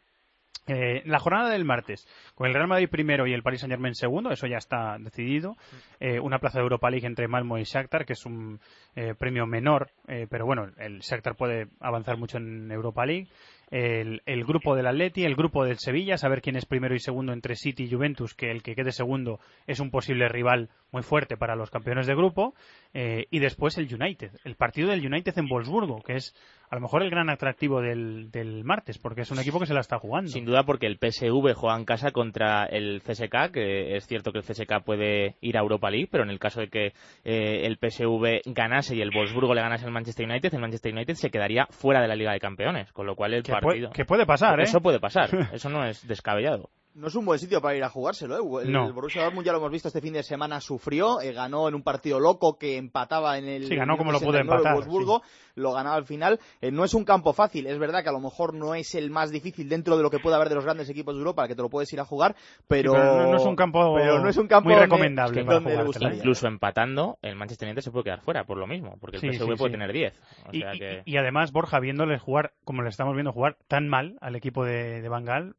Eh, la jornada del martes, con el Real Madrid primero y el Paris Saint-Germain segundo, eso ya está decidido. Eh, una plaza de Europa League entre Malmo y Shakhtar, que es un eh, premio menor, eh, pero bueno, el Shakhtar puede avanzar mucho en Europa League. El, el grupo del Atleti, el grupo del Sevilla, saber quién es primero y segundo entre City y Juventus, que el que quede segundo es un posible rival muy fuerte para los campeones de grupo, eh, y después el United, el partido del United en Wolfsburgo, que es a lo mejor el gran atractivo del, del martes, porque es un equipo que se la está jugando. Sin duda, porque el P S V juega en casa contra el C S K, que es cierto que el C S K puede ir a Europa League, pero en el caso de que eh, el P S V ganase y el Wolfsburgo le ganase al Manchester United, el Manchester United se quedaría fuera de la Liga de Campeones, con lo cual el que partido... Puede, que puede pasar, ¿eh? Eso puede pasar, eso no es descabellado. No es un buen sitio para ir a jugárselo, ¿eh? El, no. el Borussia Dortmund, ya lo hemos visto este fin de semana, sufrió, eh, ganó en un partido loco que empataba en el... Sí, ganó como lo pudo empatar. Wolfsburgo, sí. Lo ganaba al final. Eh, no es un campo fácil, es verdad que a lo mejor no es el más difícil dentro de lo que puede haber de los grandes equipos de Europa, al que te lo puedes ir a jugar, pero... Sí, pero no, no, es un campo pero no es un campo muy recomendable. Es que donde le gustaría. Incluso empatando, el Manchester United se puede quedar fuera por lo mismo, porque el sí, P S V sí, puede sí. tener diez. O y, sea que... y, y además, Borja, viéndoles jugar, como le estamos viendo jugar tan mal al equipo de, de Van Gaal,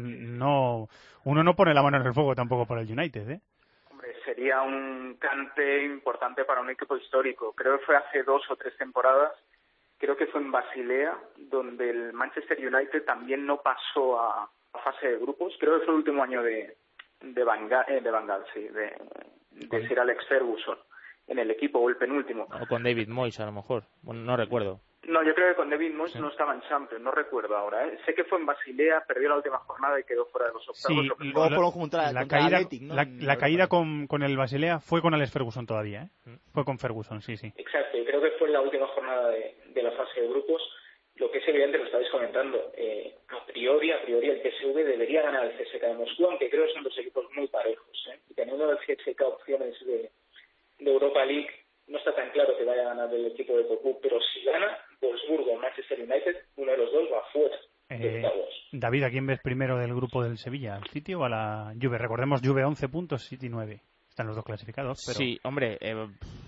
no... Uno no pone la mano en el fuego tampoco por el United, ¿eh? Hombre, sería un cante importante para un equipo histórico. Creo que fue hace dos o tres temporadas, creo que fue en Basilea, donde el Manchester United también no pasó a, a fase de grupos. Creo que fue el último año de de Van Gaal, eh, de Van Gaal, sí, de, de Sir Alex Ferguson en el equipo, o el penúltimo. O con David Moyes, a lo mejor. Bueno, no recuerdo. No, yo creo que con David Moyes sí. no estaba en Champions, no recuerdo ahora. ¿eh? Sé que fue en Basilea, perdió la última jornada y quedó fuera de los octavos. Sí, y luego fueron contra, la, contra caída, Athletic, ¿no? la, la caída con, con el Basilea fue con Alex Ferguson todavía, ¿eh? Mm. Fue con Ferguson, sí, sí. Exacto, y creo que fue en la última jornada de, de la fase de grupos. Lo que es evidente, lo estáis comentando, eh, a priori, a priori el P S V debería ganar el C S K de Moscú, aunque creo que son dos equipos muy parejos, ¿eh? Y teniendo el C S K opciones de, de Europa League, no está tan claro que vaya a ganar el equipo de Cocu, pero si gana Wolfsburgo o Manchester United, uno de los dos va fuera. Eh, David, ¿a quién ves primero del grupo del Sevilla? ¿Al City o a la Juve? Recordemos, Juve once puntos, City nueve. Están los dos clasificados, pero... Sí, hombre, eh,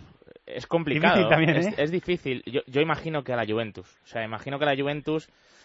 es complicado. Difícil también, ¿eh? es, es difícil. Yo, yo imagino que a la Juventus. O sea, imagino que a la Juventus...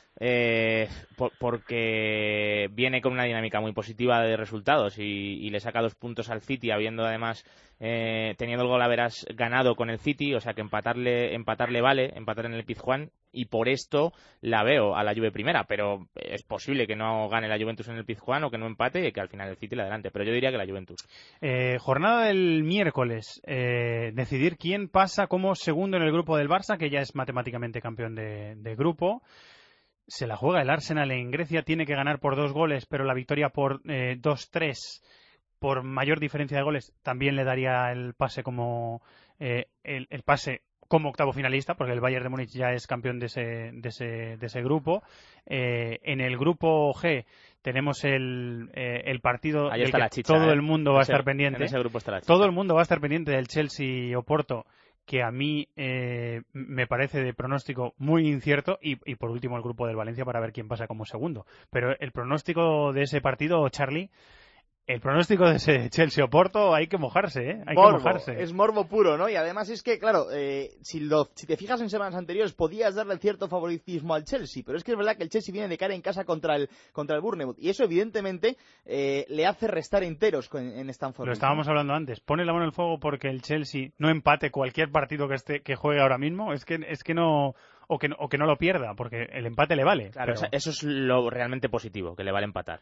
Eh, por, porque viene con una dinámica muy positiva de resultados y, y le saca dos puntos al City, habiendo además eh, teniendo el golaveras ganado con el City, o sea que empatarle empatarle vale, empatar en el Pizjuán, y por esto la veo a la Juve primera, pero es posible que no gane la Juventus en el Pizjuán o que no empate y que al final el City le adelante, pero yo diría que la Juventus. Eh, jornada del miércoles, eh, decidir quién pasa como segundo en el grupo del Barça, que ya es matemáticamente campeón de, de grupo. Se la juega el Arsenal en Grecia, tiene que ganar por dos goles, pero la victoria por eh, dos tres, por mayor diferencia de goles, también le daría el pase como eh, el, el pase como octavo finalista, porque el Bayern de Múnich ya es campeón de ese, de ese, de ese grupo. Eh, en el grupo G tenemos el, eh, el partido Ahí del está que la chicha, todo ¿eh? el mundo va Ese- a estar pendiente. en ese grupo está la chicha. Todo el mundo va a estar pendiente del Chelsea-Oporto, que a mí eh, me parece de pronóstico muy incierto, y, y por último el grupo del Valencia para ver quién pasa como segundo. Pero el pronóstico de ese partido, Charlie, el pronóstico de ese Chelsea-Oporto hay que mojarse, ¿eh? Hay Morbo, que mojarse. es morbo puro, ¿no? Y además es que, claro, eh, si, lo, si te fijas en semanas anteriores, podías darle cierto favoritismo al Chelsea, pero es que es verdad que el Chelsea viene de cara en casa contra el contra el Bournemouth, y eso evidentemente eh, le hace restar enteros con, en Stamford. Lo estábamos hablando antes. Pone la mano en el fuego porque el Chelsea no empate cualquier partido que esté que juegue ahora mismo. Es que es que no o que no, o que no lo pierda, porque el empate le vale. Claro, pero... eso es lo realmente positivo, que le vale empatar.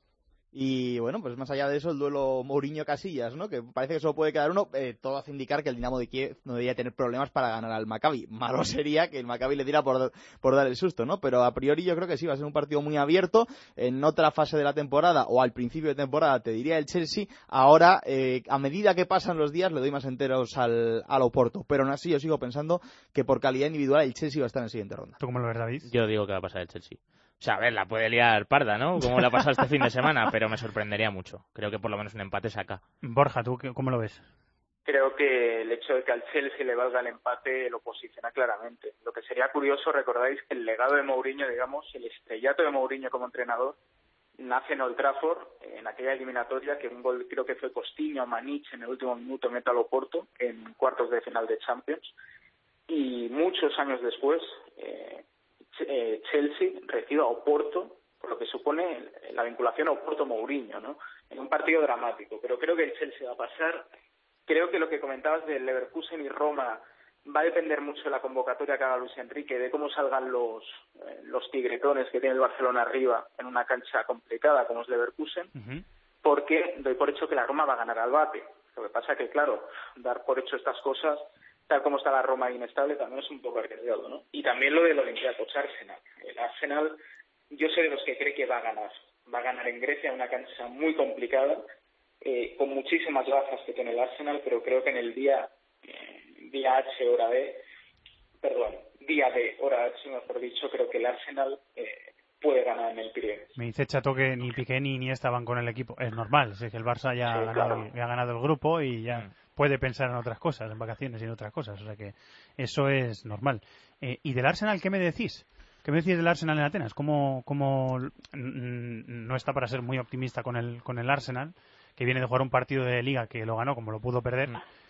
Y bueno, pues más allá de eso, el duelo Mourinho-Casillas, ¿no? Que parece que solo puede quedar uno. Eh, todo hace indicar que el Dinamo de Kiev no debería tener problemas para ganar al Maccabi. Malo sería que el Maccabi le diera por, por dar el susto, ¿no? Pero a priori yo creo que sí, va a ser un partido muy abierto. En otra fase de la temporada, o al principio de temporada, te diría el Chelsea. Ahora, eh, a medida que pasan los días, le doy más enteros al, al Oporto. Pero aún así yo sigo pensando que por calidad individual el Chelsea va a estar en la siguiente ronda. ¿Tú cómo lo ves, David? Yo digo que va a pasar el Chelsea. O sea, a ver, la puede liar parda, ¿no? Como le ha pasado este fin de semana, pero me sorprendería mucho. Creo que por lo menos un empate saca. Borja, ¿tú qué- cómo lo ves? Creo que el hecho de que al Chelsea le valga el empate lo posiciona claramente. Lo que sería curioso, recordáis que el legado de Mourinho, digamos, el estrellato de Mourinho como entrenador, nace en Old Trafford, en aquella eliminatoria que un gol, creo que fue Coutinho o Maniche en el último minuto mete al Oporto en cuartos de final de Champions. Y muchos años después, eh, eh, Chelsea recibe a Oporto, por lo que supone la vinculación a Oporto-Mourinho, ¿no? En un partido dramático. Pero creo que el Chelsea va a pasar. Creo que lo que comentabas del Leverkusen y Roma va a depender mucho de la convocatoria que haga Luis Enrique, de cómo salgan los eh, los tigretones que tiene el Barcelona arriba en una cancha complicada como es Leverkusen, Uh-huh. porque doy por hecho que la Roma va a ganar al bate. Lo que pasa que, claro, dar por hecho estas cosas, tal como está la Roma inestable, también es un poco arriesgado, ¿no? Y también lo del Olympiacos Arsenal. El Arsenal, yo soy de los que cree que va a ganar. Va a ganar en Grecia, una cancha muy complicada, eh, con muchísimas bajas que tiene el Arsenal, pero creo que en el día, eh, día H, hora D, perdón, día D, hora H, mejor dicho, creo que el Arsenal eh, puede ganar en el Pireo. Me dice Chato que ni Piqué ni Iniesta estaban con el equipo. Es normal, es que el Barça ya Sí, ha, ganado, claro. ya ha ganado el grupo y ya puede pensar en otras cosas, en vacaciones y en otras cosas. O sea que eso es normal. Eh, ¿Y del Arsenal qué me decís? ¿Qué me decís del Arsenal en Atenas? ¿Cómo, cómo mm, no está para ser muy optimista con el, con el Arsenal, que viene de jugar un partido de Liga que lo ganó como lo pudo perder?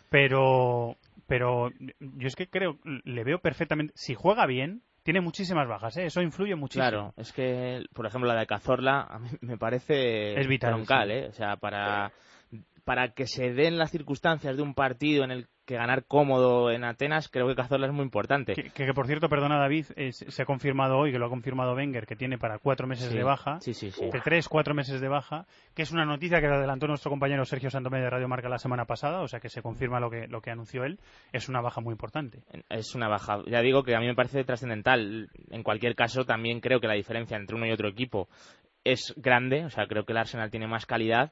Pero, pero yo es que creo, le veo perfectamente. Si juega bien, tiene muchísimas bajas, ¿eh? Eso influye muchísimo. Claro, es que, por ejemplo, la de Cazorla a mí me parece Es vital, troncal, sí. ¿eh? O sea, para, para que se den las circunstancias de un partido en el que ganar cómodo en Atenas, creo que Cazorla es muy importante. Que, que, que, por cierto, perdona David, eh, se ha confirmado hoy, que lo ha confirmado Wenger, que tiene para cuatro meses Sí, de baja, sí, sí, sí. de tres, cuatro meses de baja, que es una noticia que adelantó nuestro compañero Sergio Santomé de Radio Marca la semana pasada, o sea que se confirma lo que, lo que anunció él, es una baja muy importante. Es una baja. Ya digo que a mí me parece trascendental. En cualquier caso, también creo que la diferencia entre uno y otro equipo es grande, o sea, creo que el Arsenal tiene más calidad.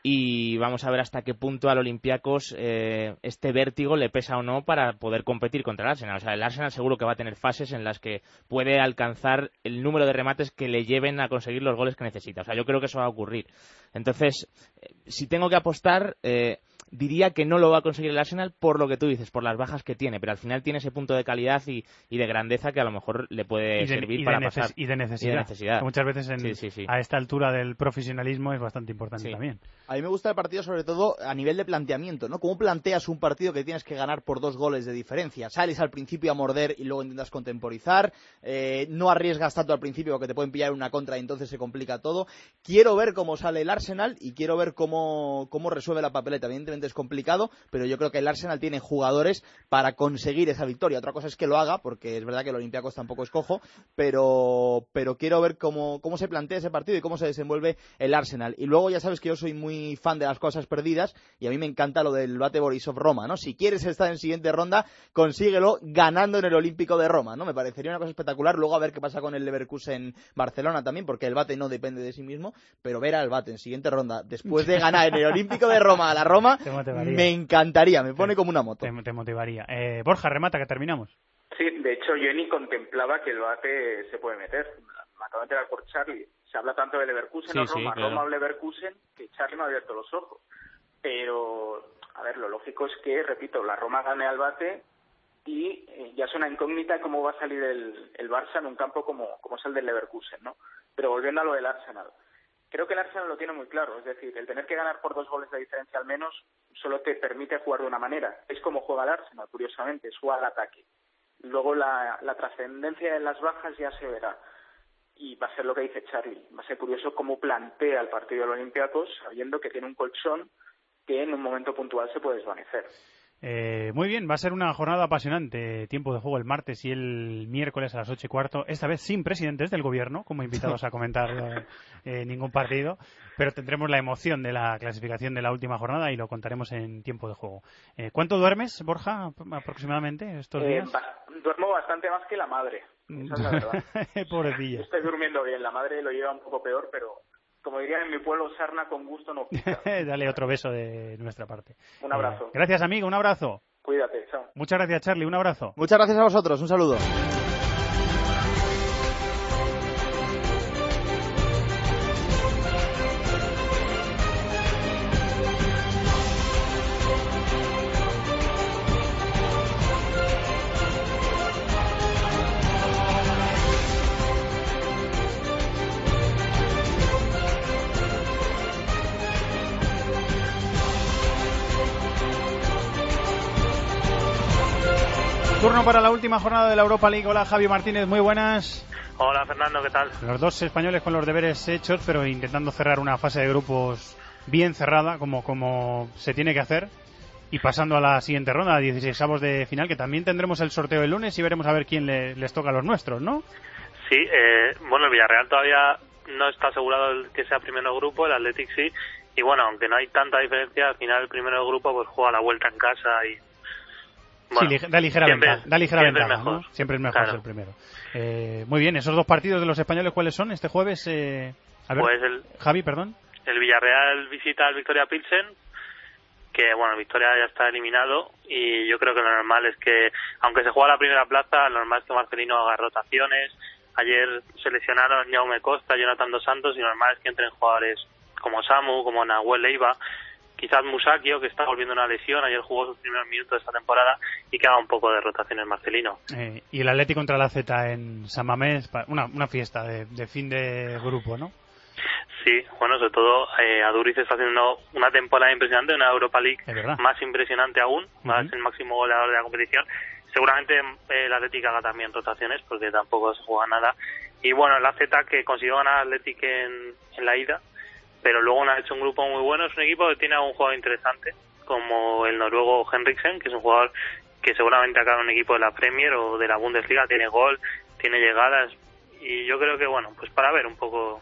Y vamos a ver hasta qué punto al Olympiacos eh, este vértigo le pesa o no para poder competir contra el Arsenal. O sea, el Arsenal seguro que va a tener fases en las que puede alcanzar el número de remates que le lleven a conseguir los goles que necesita. O sea, yo creo que eso va a ocurrir. Entonces, eh, si tengo que apostar, eh, diría que no lo va a conseguir el Arsenal por lo que tú dices, por las bajas que tiene. Pero al final tiene ese punto de calidad y, y de grandeza que a lo mejor le puede y de, servir y para de pasar. Y de necesidad. Y de necesidad. Que muchas veces en, sí, sí, sí. a esta altura del profesionalismo es bastante importante Sí. también. A mí me gusta el partido sobre todo a nivel de planteamiento, ¿no? ¿Cómo planteas un partido que tienes que ganar por dos goles de diferencia? Sales al principio a morder y luego intentas contemporizar, eh, no arriesgas tanto al principio porque te pueden pillar una contra y entonces se complica todo. Quiero ver cómo sale el Arsenal y quiero ver cómo, cómo resuelve la papeleta. Evidentemente es complicado, pero yo creo que el Arsenal tiene jugadores para conseguir esa victoria. Otra cosa es que lo haga, porque es verdad que el Olympiacos tampoco es cojo, pero, pero quiero ver cómo, cómo se plantea ese partido y cómo se desenvuelve el Arsenal. Y luego ya sabes que yo soy muy fan de las cosas perdidas y a mí me encanta lo del Bate Borisov-Roma, ¿no? Si quieres estar en siguiente ronda, consíguelo ganando en el Olímpico de Roma, ¿no? Me parecería una cosa espectacular. Luego a ver qué pasa con el Leverkusen-Barcelona también, porque el Bate no depende de sí mismo, pero ver al Bate en siguiente ronda, después de ganar en el Olímpico de Roma a la Roma, Te motivaría. Me encantaría, me pone como una moto. Te, te motivaría. Eh, Borja, remata, que terminamos. Sí, de hecho yo ni contemplaba que el Bate se puede meter. Me acabo de enterar por Charlie. Se habla tanto de Leverkusen sí, o Roma, sí, claro. Roma o Leverkusen, que Charlie me ha abierto los ojos. Pero, a ver, lo lógico es que, repito, la Roma gane al Bate y eh, ya es una incógnita cómo va a salir el, el Barça en un campo como, como es el del Leverkusen, ¿no? Pero volviendo a lo del Arsenal. Creo que el Arsenal lo tiene muy claro, es decir, el tener que ganar por dos goles de diferencia al menos solo te permite jugar de una manera. Es como juega el Arsenal, curiosamente, es jugar al ataque. Luego la, la trascendencia de las bajas ya se verá. Y va a ser lo que dice Charlie. Va a ser curioso cómo plantea el partido del Olympiacos sabiendo que tiene un colchón que en un momento puntual se puede desvanecer. Eh, muy bien, va a ser una jornada apasionante. Tiempo de juego el martes y el miércoles a las ocho y cuarto. Esta vez sin presidentes del gobierno, como invitados a comentar eh, eh, ningún partido. Pero tendremos la emoción de la clasificación de la última jornada y lo contaremos en tiempo de juego. Eh, ¿Cuánto duermes, Borja, aproximadamente estos días? Eh, ba- duermo bastante más que la madre. Esa es la verdad. Pobrecilla. Estoy durmiendo bien. La madre lo lleva un poco peor, pero como dirían en mi pueblo, sarna con gusto no pica. Dale otro beso de nuestra parte. Un abrazo. Eh, gracias, amigo. Un abrazo. Cuídate. Chao. Muchas gracias, Charlie. Un abrazo. Muchas gracias a vosotros. Un saludo. Turno para la última jornada de la Europa League. Hola, Javi Martínez, muy buenas. Hola, Fernando, ¿qué tal? Los dos españoles con los deberes hechos, pero intentando cerrar una fase de grupos bien cerrada, como, como se tiene que hacer, y pasando a la siguiente ronda, a dieciseisavos de final, que también tendremos el sorteo el lunes y veremos a ver quién le, les toca a los nuestros, ¿no? Sí, eh, bueno, el Villarreal todavía no está asegurado el que sea primero del grupo, el Athletic sí, y bueno, aunque no hay tanta diferencia, al final el primero del grupo pues juega la vuelta en casa y... Bueno, sí, da ligera siempre, ventaja, da ligera siempre ventaja, mejor. ¿no? Siempre es mejor Claro. ser primero. Eh, muy bien, esos dos partidos de los españoles, ¿cuáles son este jueves? Eh, a ver, Pues el, Javi, perdón. el Villarreal visita al Victoria Pilsen, que bueno, Victoria ya está eliminado y yo creo que lo normal es que, aunque se juega la primera plaza, lo normal es que Marcelino haga rotaciones. Ayer se lesionaron Jaume Costa, Jonathan Dos Santos y lo normal es que entren jugadores como Samu, como Nahuel Leiva, quizás Musakio, que está volviendo una lesión, ayer jugó sus primeros minutos de esta temporada, y que haga un poco de rotaciones Marcelino. Eh, y el Atleti contra la Z en San Mamés, una, una fiesta de, de fin de grupo, ¿no? Sí, bueno, sobre todo eh, Aduriz está haciendo una temporada impresionante, una Europa League más impresionante aún, va a ser el máximo goleador de la competición. Seguramente eh, el Athletic haga también rotaciones, porque tampoco se juega nada. Y bueno, el A Z, que consiguió ganar al Athletic en, en la ida, pero luego ha hecho un grupo muy bueno. Es un equipo que tiene un jugador interesante, como el noruego Henriksen, que es un jugador que seguramente acaba en un equipo de la Premier o de la Bundesliga, tiene gol, tiene llegadas, y yo creo que, bueno, pues para ver un poco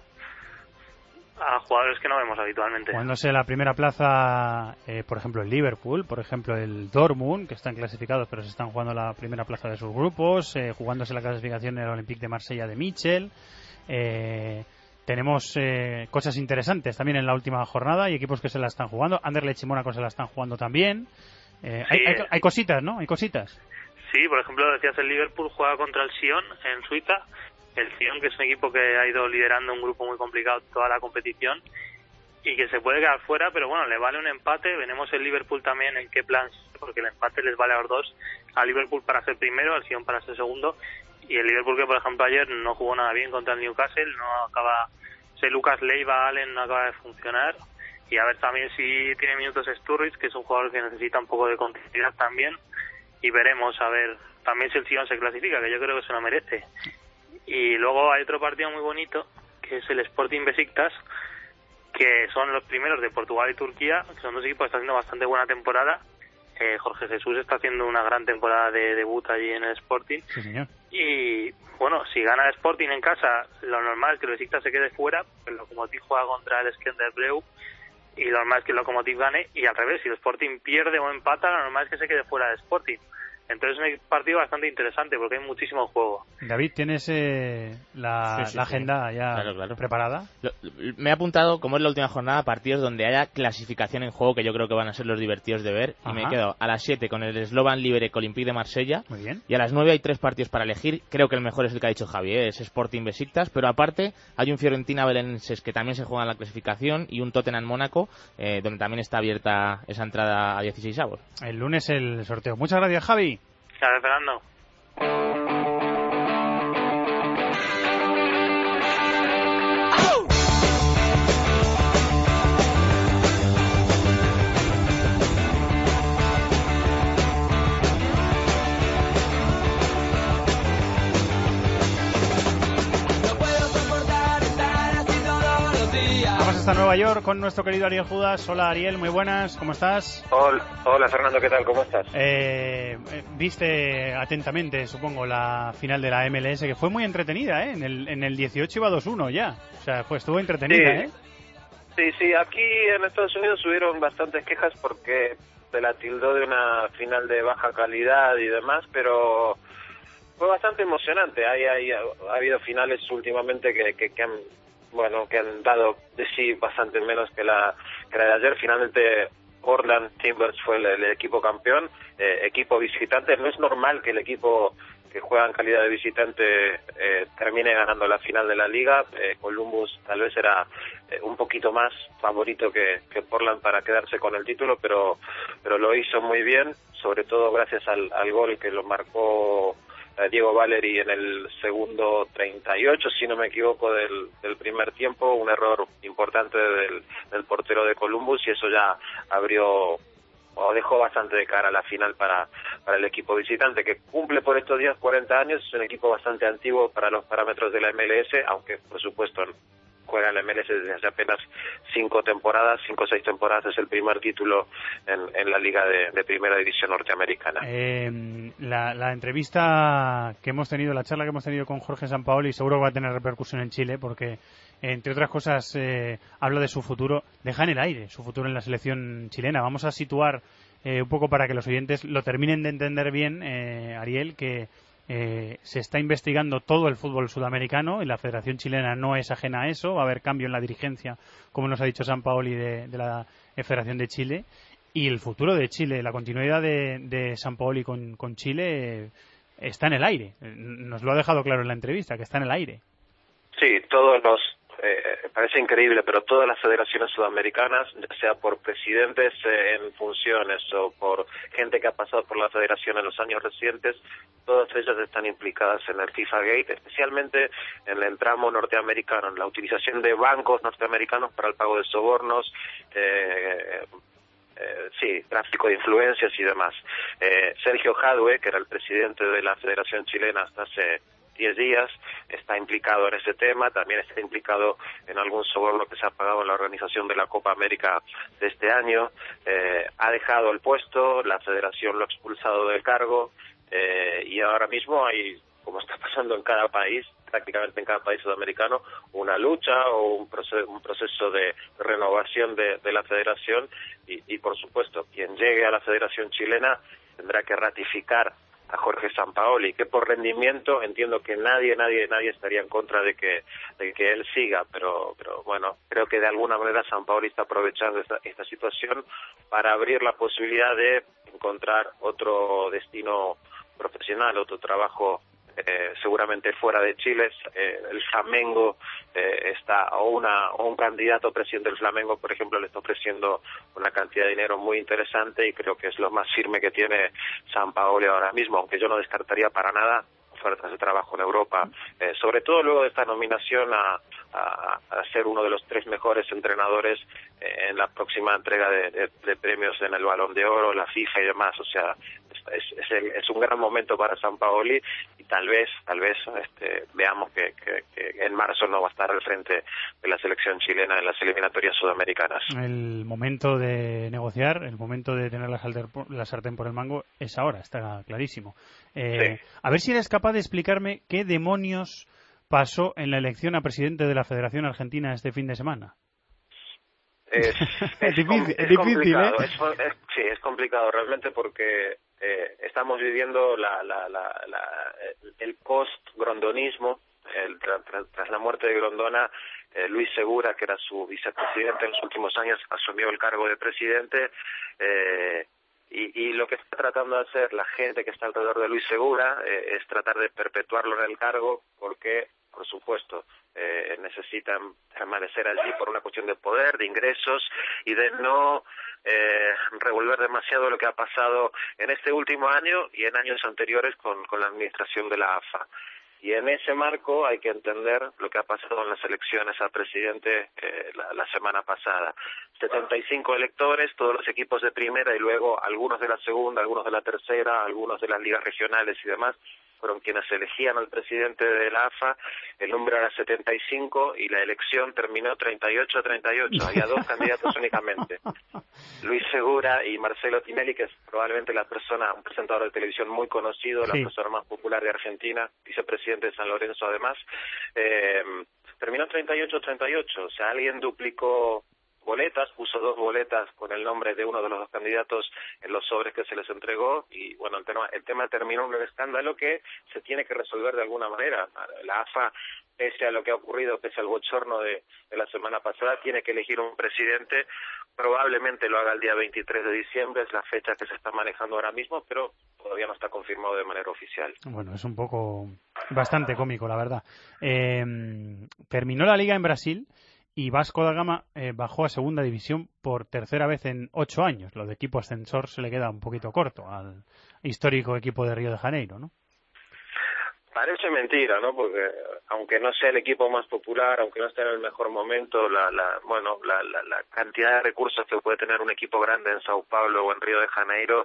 a jugadores que no vemos habitualmente. Jugándose la primera plaza, eh, por ejemplo, el Liverpool, por ejemplo, el Dortmund, que están clasificados, pero se están jugando la primera plaza de sus grupos, eh, jugándose la clasificación en el Olympique de Marsella de Michel. Eh, tenemos eh, cosas interesantes también en la última jornada y equipos que se la están jugando. Anderlecht y Mónaco se la están jugando también. Eh, Sí. hay, hay, hay cositas, ¿no? Hay cositas. Sí, por ejemplo, decías, el Liverpool juega contra el Sion en Suiza. El Sion, que es un equipo que ha ido liderando un grupo muy complicado toda la competición y que se puede quedar fuera, pero bueno, le vale un empate. Veremos el Liverpool también en qué plan, porque el empate les vale a los dos, al Liverpool para ser primero, al Sion para ser segundo, y el Liverpool, que por ejemplo ayer no jugó nada bien contra el Newcastle, no acaba, ese Lucas Leiva Allen no acaba de funcionar, y a ver también si tiene minutos Sturridge, que es un jugador que necesita un poco de continuidad también, y veremos a ver también si el Sion se clasifica, que yo creo que se lo merece. Y luego hay otro partido muy bonito, que es el Sporting Besiktas, que son los primeros de Portugal y Turquía, que son dos equipos que están haciendo bastante buena temporada. Eh, Jorge Jesús está haciendo una gran temporada de debut allí en el Sporting. Sí, señor. Y bueno, si gana el Sporting en casa, lo normal es que el Besiktas se quede fuera, el Lokomotiv juega contra el Skenderbreu y lo normal es que el Lokomotiv gane, y al revés, si el Sporting pierde o empata, lo normal es que se quede fuera del Sporting. Entonces es un partido bastante interesante porque hay muchísimo juego. David, ¿tienes eh, la, sí, sí, la sí. agenda ya claro, claro. preparada? Lo, me he apuntado, como es la última jornada, partidos donde haya clasificación en juego, que yo creo que van a ser los divertidos de ver. Ajá. Y me he quedado a las siete con el Slovan Liberec Olympique de Marsella. Muy bien. Y a las nueve hay tres partidos para elegir. Creo que el mejor es el que ha dicho Javier, es Sporting Besiktas. Pero aparte hay un Fiorentina Belenenses que también se juega en la clasificación y un Tottenham Mónaco, eh, donde también está abierta esa entrada a dieciséis avos. El lunes el sorteo. Muchas gracias, Javi. Gracias, Fernando. Vamos hasta Nueva York con nuestro querido Ariel Judas. Hola, Ariel, muy buenas, ¿cómo estás? Hola, hola Fernando, ¿qué tal? ¿Cómo estás? Eh, viste atentamente, supongo, la final de la M L S, que fue muy entretenida, ¿eh? En el, en el dieciocho iba dos uno ya. O sea, pues estuvo entretenida, sí. ¿eh? Sí, sí, aquí en Estados Unidos hubieron bastantes quejas porque se la tildó de una final de baja calidad y demás, pero fue bastante emocionante. Hay, hay, ha habido finales últimamente que, que, que han... bueno, que han dado de sí bastante menos que la, que la de ayer. Finalmente Portland Timbers fue el, el equipo campeón, eh, equipo visitante. No es normal que el equipo que juega en calidad de visitante eh, termine ganando la final de la liga. eh, Columbus tal vez era eh, un poquito más favorito que, que Portland para quedarse con el título, pero pero lo hizo muy bien, sobre todo gracias al, al gol que lo marcó Diego Valeri en el segundo treinta y ocho, si no me equivoco, del, del primer tiempo, un error importante del, del portero de Columbus, y eso ya abrió o dejó bastante de cara a la final para, para el equipo visitante, que cumple por estos días cuarenta años. Es un equipo bastante antiguo para los parámetros de la M L S, aunque por supuesto juega en la M L S desde hace apenas cinco temporadas, cinco o seis temporadas. Es el primer título en, en la liga de, de primera división norteamericana. Eh, la, la entrevista que hemos tenido, la charla que hemos tenido con Jorge Sampaoli, seguro que va a tener repercusión en Chile, porque entre otras cosas eh, habla de su futuro, deja en el aire su futuro en la selección chilena. Vamos a situar eh, un poco para que los oyentes lo terminen de entender bien, eh, Ariel, que Eh, se está investigando todo el fútbol sudamericano y la Federación Chilena no es ajena a eso. Va a haber cambio en la dirigencia, como nos ha dicho Sampaoli, de, de la Federación de Chile, y el futuro de Chile, la continuidad de, de Sampaoli con, con Chile eh, está en el aire. Nos lo ha dejado claro en la entrevista, que está en el aire. Sí, todos los Eh, parece increíble, pero todas las federaciones sudamericanas, ya sea por presidentes eh, en funciones o por gente que ha pasado por la federación en los años recientes, todas ellas están implicadas en el FIFA Gate, especialmente en el tramo norteamericano, en la utilización de bancos norteamericanos para el pago de sobornos, eh, eh, sí, tráfico de influencias y demás. Eh, Sergio Jadue, que era el presidente de la Federación Chilena hasta hace diez días, está implicado en ese tema, también está implicado en algún soborno que se ha pagado en la organización de la Copa América de este año. Eh, ha dejado el puesto, la federación lo ha expulsado del cargo, eh, y ahora mismo hay, como está pasando en cada país, prácticamente en cada país sudamericano, una lucha o un proceso, un proceso de renovación de, de la federación, y, y por supuesto quien llegue a la federación chilena tendrá que ratificar a Jorge Sampaoli, que por rendimiento entiendo que nadie, nadie, nadie estaría en contra de que, de que él siga, pero, pero bueno, creo que de alguna manera Sampaoli está aprovechando esta, esta situación para abrir la posibilidad de encontrar otro destino profesional, otro trabajo eh, seguramente fuera de Chile. Eh, el Flamengo eh, está, o una o un candidato presidente del Flamengo, por ejemplo, le está ofreciendo una cantidad de dinero muy interesante, y creo que es lo más firme que tiene Sampaoli ahora mismo, aunque yo no descartaría para nada ofertas de trabajo en Europa, eh, sobre todo luego de esta nominación a, a, a ser uno de los tres mejores entrenadores eh, en la próxima entrega de, de, de premios en el Balón de Oro, la FIFA y demás. O sea, es, es, el, es un gran momento para Sampaoli, y tal vez tal vez este, veamos que, que, que en marzo no va a estar al frente de la selección chilena en las eliminatorias sudamericanas. El momento de negociar, el momento de tener la, salter, la sartén por el mango es ahora, está clarísimo. Eh, sí. A ver si eres capaz de explicarme qué demonios pasó en la elección a presidente de la Federación Argentina este fin de semana. Es, es difícil, es, es complicado, difícil, ¿eh? es, es, sí, es complicado realmente porque eh, estamos viviendo la, la, la, la, el post-grondonismo. El, tras, tras la muerte de Grondona, eh, Luis Segura, que era su vicepresidente en los últimos años, asumió el cargo de presidente. Eh, y, y lo que está tratando de hacer la gente que está alrededor de Luis Segura eh, es tratar de perpetuarlo en el cargo porque, por supuesto, eh, necesitan permanecer allí por una cuestión de poder, de ingresos y de no eh, revolver demasiado lo que ha pasado en este último año y en años anteriores con, con la administración de la A F A. Y en ese marco hay que entender lo que ha pasado en las elecciones a presidente eh, la, la semana pasada. setenta y cinco electores, todos los equipos de primera y luego algunos de la segunda, algunos de la tercera, algunos de las ligas regionales y demás, fueron quienes elegían al presidente de la A F A. El número era setenta y cinco y la elección terminó treinta y ocho a treinta y ocho. Había dos candidatos únicamente. Luis Segura y Marcelo Tinelli, que es probablemente la persona, un presentador de televisión muy conocido, sí. La persona más popular de Argentina, vicepresidente de San Lorenzo además, eh, terminó treinta y ocho a treinta y ocho. O sea, alguien duplicó boletas, puso dos boletas con el nombre de uno de los dos candidatos en los sobres que se les entregó y bueno, el tema, el tema terminó en un escándalo que se tiene que resolver de alguna manera. La A F A, pese a lo que ha ocurrido, pese al bochorno de, de la semana pasada, tiene que elegir un presidente, probablemente lo haga el día veintitrés de diciembre, es la fecha que se está manejando ahora mismo, pero todavía no está confirmado de manera oficial. Bueno, es un poco bastante cómico, la verdad. Eh, terminó la liga en Brasil y Vasco da Gama eh, bajó a segunda división por tercera vez en ocho años. Lo de equipo ascensor se le queda un poquito corto al histórico equipo de Río de Janeiro, ¿no? Parece mentira, ¿no? Porque aunque no sea el equipo más popular, aunque no esté en el mejor momento, la, la bueno, la, la, la cantidad de recursos que puede tener un equipo grande en Sao Paulo o en Río de Janeiro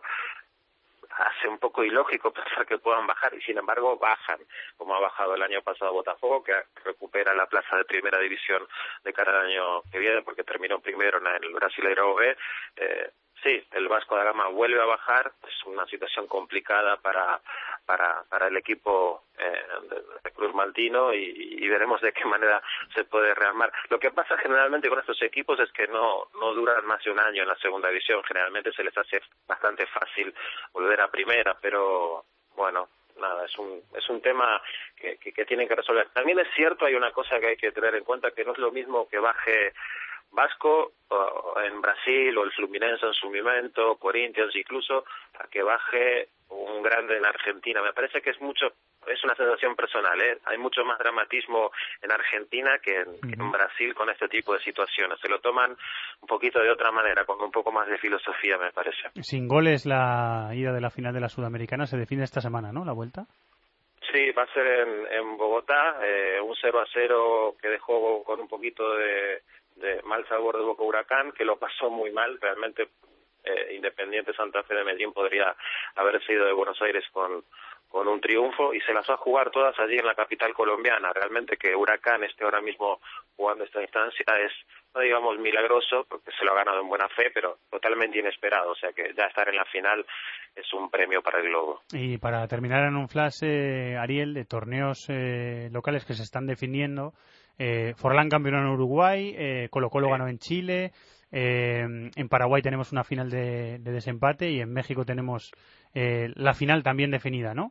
hace un poco ilógico pensar que puedan bajar y sin embargo bajan, como ha bajado el año pasado Botafogo, que recupera la plaza de primera división de cara al año que viene porque terminó primero en el Brasileirão B. Eh, sí, el Vasco da Gama vuelve a bajar, es una situación complicada para para para el equipo eh, de, de Cruz Maltino y, y veremos de qué manera se puede rearmar. Lo que pasa generalmente con estos equipos es que no no duran más de un año en la segunda división, generalmente se les hace bastante fácil volver a primera, pero bueno, nada, es un es un tema que, que, que tienen que resolver. También es cierto, hay una cosa que hay que tener en cuenta, que no es lo mismo que baje Vasco o en Brasil o el Fluminense en su momento, Corinthians incluso, a que baje un grande en Argentina. Me parece que es mucho, es una sensación personal, ¿eh? Hay mucho más dramatismo en Argentina que en, uh-huh. que en Brasil con este tipo de situaciones. Se lo toman un poquito de otra manera, con un poco más de filosofía, me parece. Sin goles la ida de la final de la Sudamericana se define esta semana, ¿no? La vuelta. Sí, va a ser en, en Bogotá, eh, un cero a cero que dejó con un poquito de, de mal sabor de boca Huracán, que lo pasó muy mal, realmente eh, Independiente Santa Fe de Medellín podría haberse ido de Buenos Aires con, con un triunfo y se las va a jugar todas allí en la capital colombiana. Realmente que Huracán esté ahora mismo jugando esta instancia es, no digamos milagroso, porque se lo ha ganado en buena fe, pero totalmente inesperado, o sea que ya estar en la final es un premio para el Globo. Y para terminar en un flash, eh, Ariel, de torneos eh, locales que se están definiendo, eh, Forlán campeón en Uruguay, eh, Colo Colo sí. ganó en Chile, eh, en Paraguay tenemos una final de, de desempate y en México tenemos eh, la final también definida, ¿no?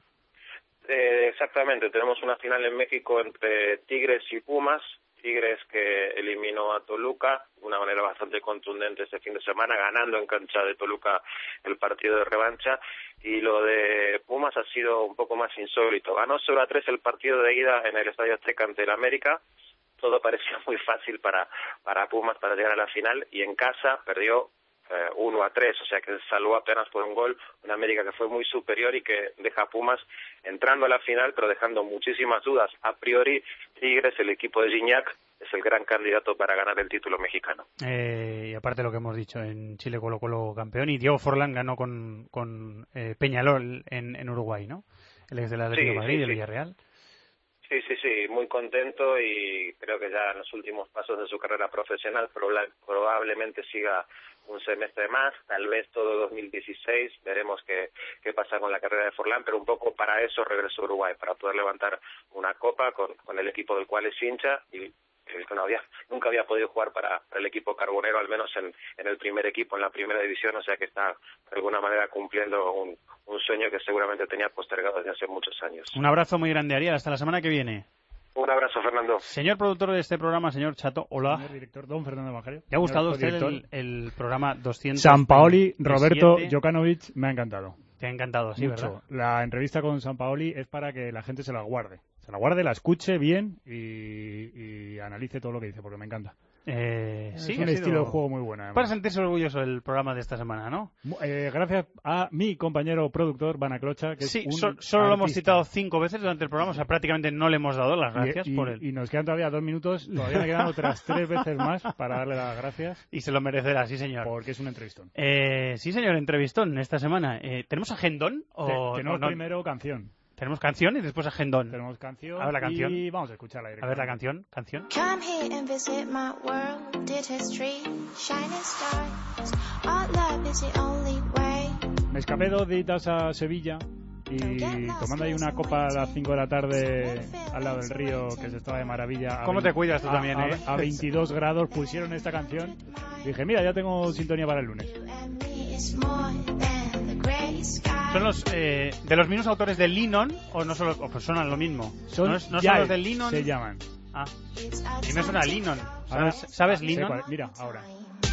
Eh, exactamente, tenemos una final en México entre Tigres y Pumas. Tigres que eliminó a Toluca de una manera bastante contundente este fin de semana, ganando en cancha de Toluca el partido de revancha, y lo de Pumas ha sido un poco más insólito. Ganó cero a tres el partido de ida en el Estadio Azteca ante el América, todo parecía muy fácil para, para Pumas para llegar a la final, y en casa perdió eh, uno a tres, o sea que salvó apenas por un gol, una América que fue muy superior y que deja a Pumas entrando a la final, pero dejando muchísimas dudas. A priori, Tigres, el equipo de Gignac, es el gran candidato para ganar el título mexicano. Eh, y aparte lo que hemos dicho, en Chile Colo Colo campeón, y Diego Forlán ganó con, con eh, Peñarol en, en Uruguay, ¿no? El ex del Atlético de Madrid, sí, del sí. Villarreal. Sí, sí, sí, muy contento y creo que ya en los últimos pasos de su carrera profesional probablemente siga un semestre más, tal vez todo dos mil dieciséis, veremos qué, qué pasa con la carrera de Forlán, pero un poco para eso regresó a Uruguay, para poder levantar una copa con, con el equipo del cual es hincha y que no había, nunca había podido jugar para, para el equipo carbonero, al menos en, en el primer equipo, en la primera división, o sea que está de alguna manera cumpliendo un, un sueño que seguramente tenía postergado desde hace muchos años. Un abrazo muy grande, Ariel, hasta la semana que viene. Un abrazo, Fernando. Señor productor de este programa, señor Chato, hola. Señor director, don Fernando Macario. ¿Te ha gustado a usted el, el programa doscientos Sampaoli, Roberto Jokanovic, me ha encantado. Te ha encantado, sí, mucho. ¿verdad? La entrevista con Sampaoli es para que la gente se la guarde. Se la guarde, la escuche bien y, y analice todo lo que dice, porque me encanta. Eh, es sí, un estilo de juego muy bueno. Además. Para sentirse orgulloso del programa de esta semana, ¿no? Eh, gracias a mi compañero productor, Vana Clocha, que sí, es un so, solo lo hemos artista. citado cinco veces durante el programa, o sea, prácticamente no le hemos dado las gracias y, y, por él. Y nos quedan todavía dos minutos, todavía me quedan otras tres veces más para darle las gracias. Y se lo merecerá, sí señor. Porque es un entrevistón. Eh, sí señor, entrevistón esta semana. Eh, ¿Tenemos agendón? O, Tenemos o no? primero canción. Tenemos canción y después agendón. Tenemos canción. A ver la canción. Y vamos a escucharla A ver la canción. Canción. Come here and visit my world, did history, shining stars. Our love is the only way. Me escapé dos días a Sevilla y tomando ahí una copa a las cinco de la tarde al lado del río, que se estaba de maravilla. ¿Cómo te cuidas tú a, también, a, eh? A veintidós grados pusieron esta canción. Dije, mira, ya tengo sintonía para el lunes. ¿Son los eh, de los mismos autores de Lennon o no son los, o pues sonan lo mismo? Son, ¿No, es, no son los de Lennon? Se llaman. Ah, y me suena Lennon. Ahora, ¿Sabes, ¿sabes Lennon? Cuál, mira, ahora.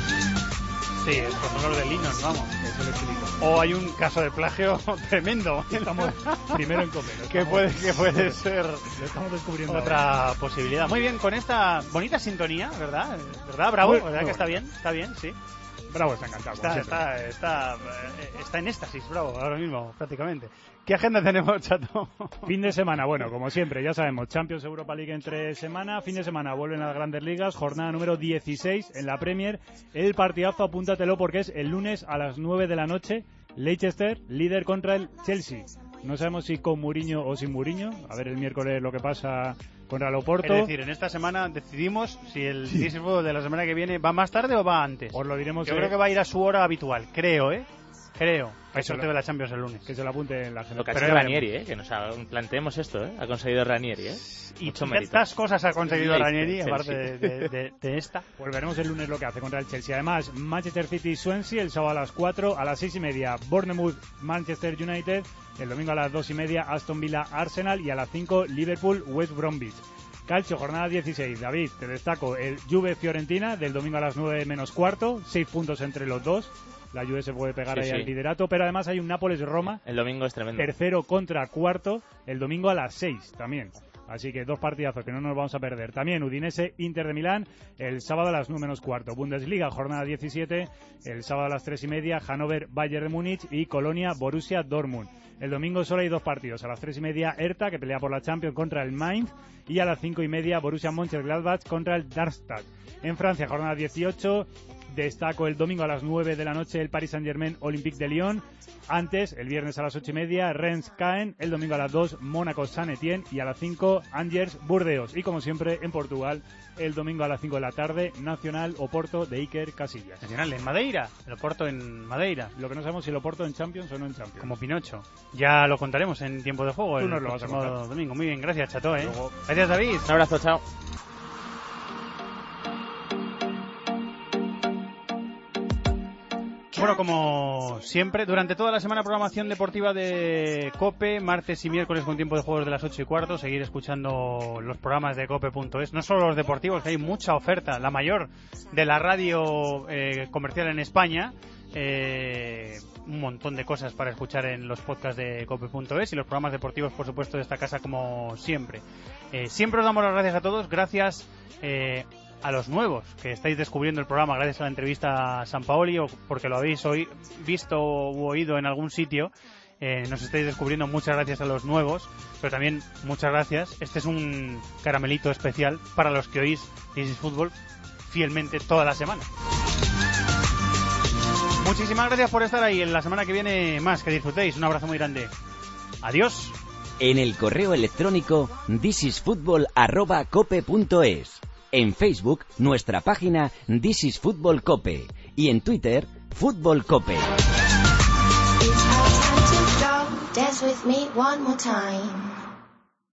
Sí, pues son los de Lennon, vamos. Eso lo explico. O hay un caso de plagio tremendo. Estamos primero en Cope. Que puede, que puede ser lo estamos descubriendo otra ahora. posibilidad. Muy bien, con esta bonita sintonía, ¿verdad? ¿Verdad? Bravo, Muy, ¿verdad muy que está bueno. bien? Está bien, sí. Bravo, está encantado. Está, está, está, está en éxtasis, Bravo, ahora mismo, prácticamente. ¿Qué agenda tenemos, Chato? Fin de semana, bueno, como siempre, ya sabemos, Champions, Europa League entre semana, fin de semana vuelven a las Grandes Ligas, jornada número dieciséis en la Premier, el partidazo, apúntatelo porque es el lunes a las nueve de la noche, Leicester, líder contra el Chelsea. No sabemos si con Mourinho o sin Mourinho, a ver el miércoles lo que pasa contra el Oporto. Es decir, en esta semana decidimos si el sí. Disney Fútbol de la semana que viene va más tarde o va antes. Os lo diremos. Yo eh... creo que va a ir a su hora habitual, creo, ¿eh? Creo. Hay sorteo lo... de la Champions el lunes. Que se lo apunte en la agenda. Lo que ha hecho Ranieri, ¿eh? Que nos ha... planteemos esto, ¿eh? Ha conseguido Ranieri, ¿eh? Y tantas cosas ha conseguido el Ranieri, Chelsea. aparte de, de, de, de esta. Pues veremos el lunes lo que hace contra el Chelsea. Además, Manchester City Swansea el sábado a las cuatro, a las seis y media Bournemouth Manchester United, el domingo a las dos y media Aston Villa Arsenal y a las cinco Liverpool West Bromwich. Calcio, jornada dieciséis. David, te destaco el Juve Fiorentina del domingo a las nueve menos cuarto, seis puntos entre los dos. La Juve se puede pegar sí, ahí sí. al liderato, pero además hay un Nápoles-Roma. El domingo es tremendo. Tercero contra cuarto, el domingo a las seis también. Así que dos partidazos que no nos vamos a perder. También Udinese, Inter de Milán, el sábado a las nueve menos cuarto. Bundesliga, jornada diecisiete, el sábado a las tres y media, Hannover, Bayern de Múnich y Colonia, Borussia Dortmund. El domingo solo hay dos partidos. A las tres y media, Hertha, que pelea por la Champions contra el Mainz. Y a las cinco y media, Borussia Mönchengladbach contra el Darmstadt. En Francia, jornada dieciocho, destaco el domingo a las nueve de la noche, el Paris Saint-Germain Olympique de Lyon. Antes, el viernes a las ocho y media, Rennes-Caen. El domingo a las dos, Mónaco-San Etienne. Y a las cinco, Angers-Burdeos. Y como siempre, en Portugal, el domingo a las cinco de la tarde, Nacional Oporto de Iker Casillas. Nacional en Madeira, el Oporto en Madeira. Lo que no sabemos si el Oporto en Champions o no en Champions. Como Pinocho. Ya lo contaremos en tiempo de juego. Tú el nos lo vas a contar. Domingo. Muy bien, gracias, Chato, ¿eh? Luego. Gracias, David. Un abrazo, chao. Bueno, como siempre, durante toda la semana programación deportiva de COPE, martes y miércoles con tiempo de juegos de las ocho y cuarto, seguir escuchando los programas de cope punto es, no solo los deportivos, que hay mucha oferta, la mayor de la radio eh, comercial en España, eh, un montón de cosas para escuchar en los podcasts de cope punto es y los programas deportivos, por supuesto, de esta casa como siempre. Eh, siempre os damos las gracias a todos, gracias eh, a los nuevos que estáis descubriendo el programa gracias a la entrevista a Sampaoli o porque lo habéis oí, visto u oído en algún sitio. Eh, nos estáis descubriendo, muchas gracias a los nuevos, pero también muchas gracias. Este es un caramelito especial para los que oís This is Fútbol fielmente toda la semana. Muchísimas gracias por estar ahí. En la semana que viene más, que disfrutéis. Un abrazo muy grande. Adiós. En el correo electrónico thisisfutbol arroba cope punto es. En Facebook, nuestra página This is Fútbol Cope. Y en Twitter, Fútbol Cope. Dance with me one more time.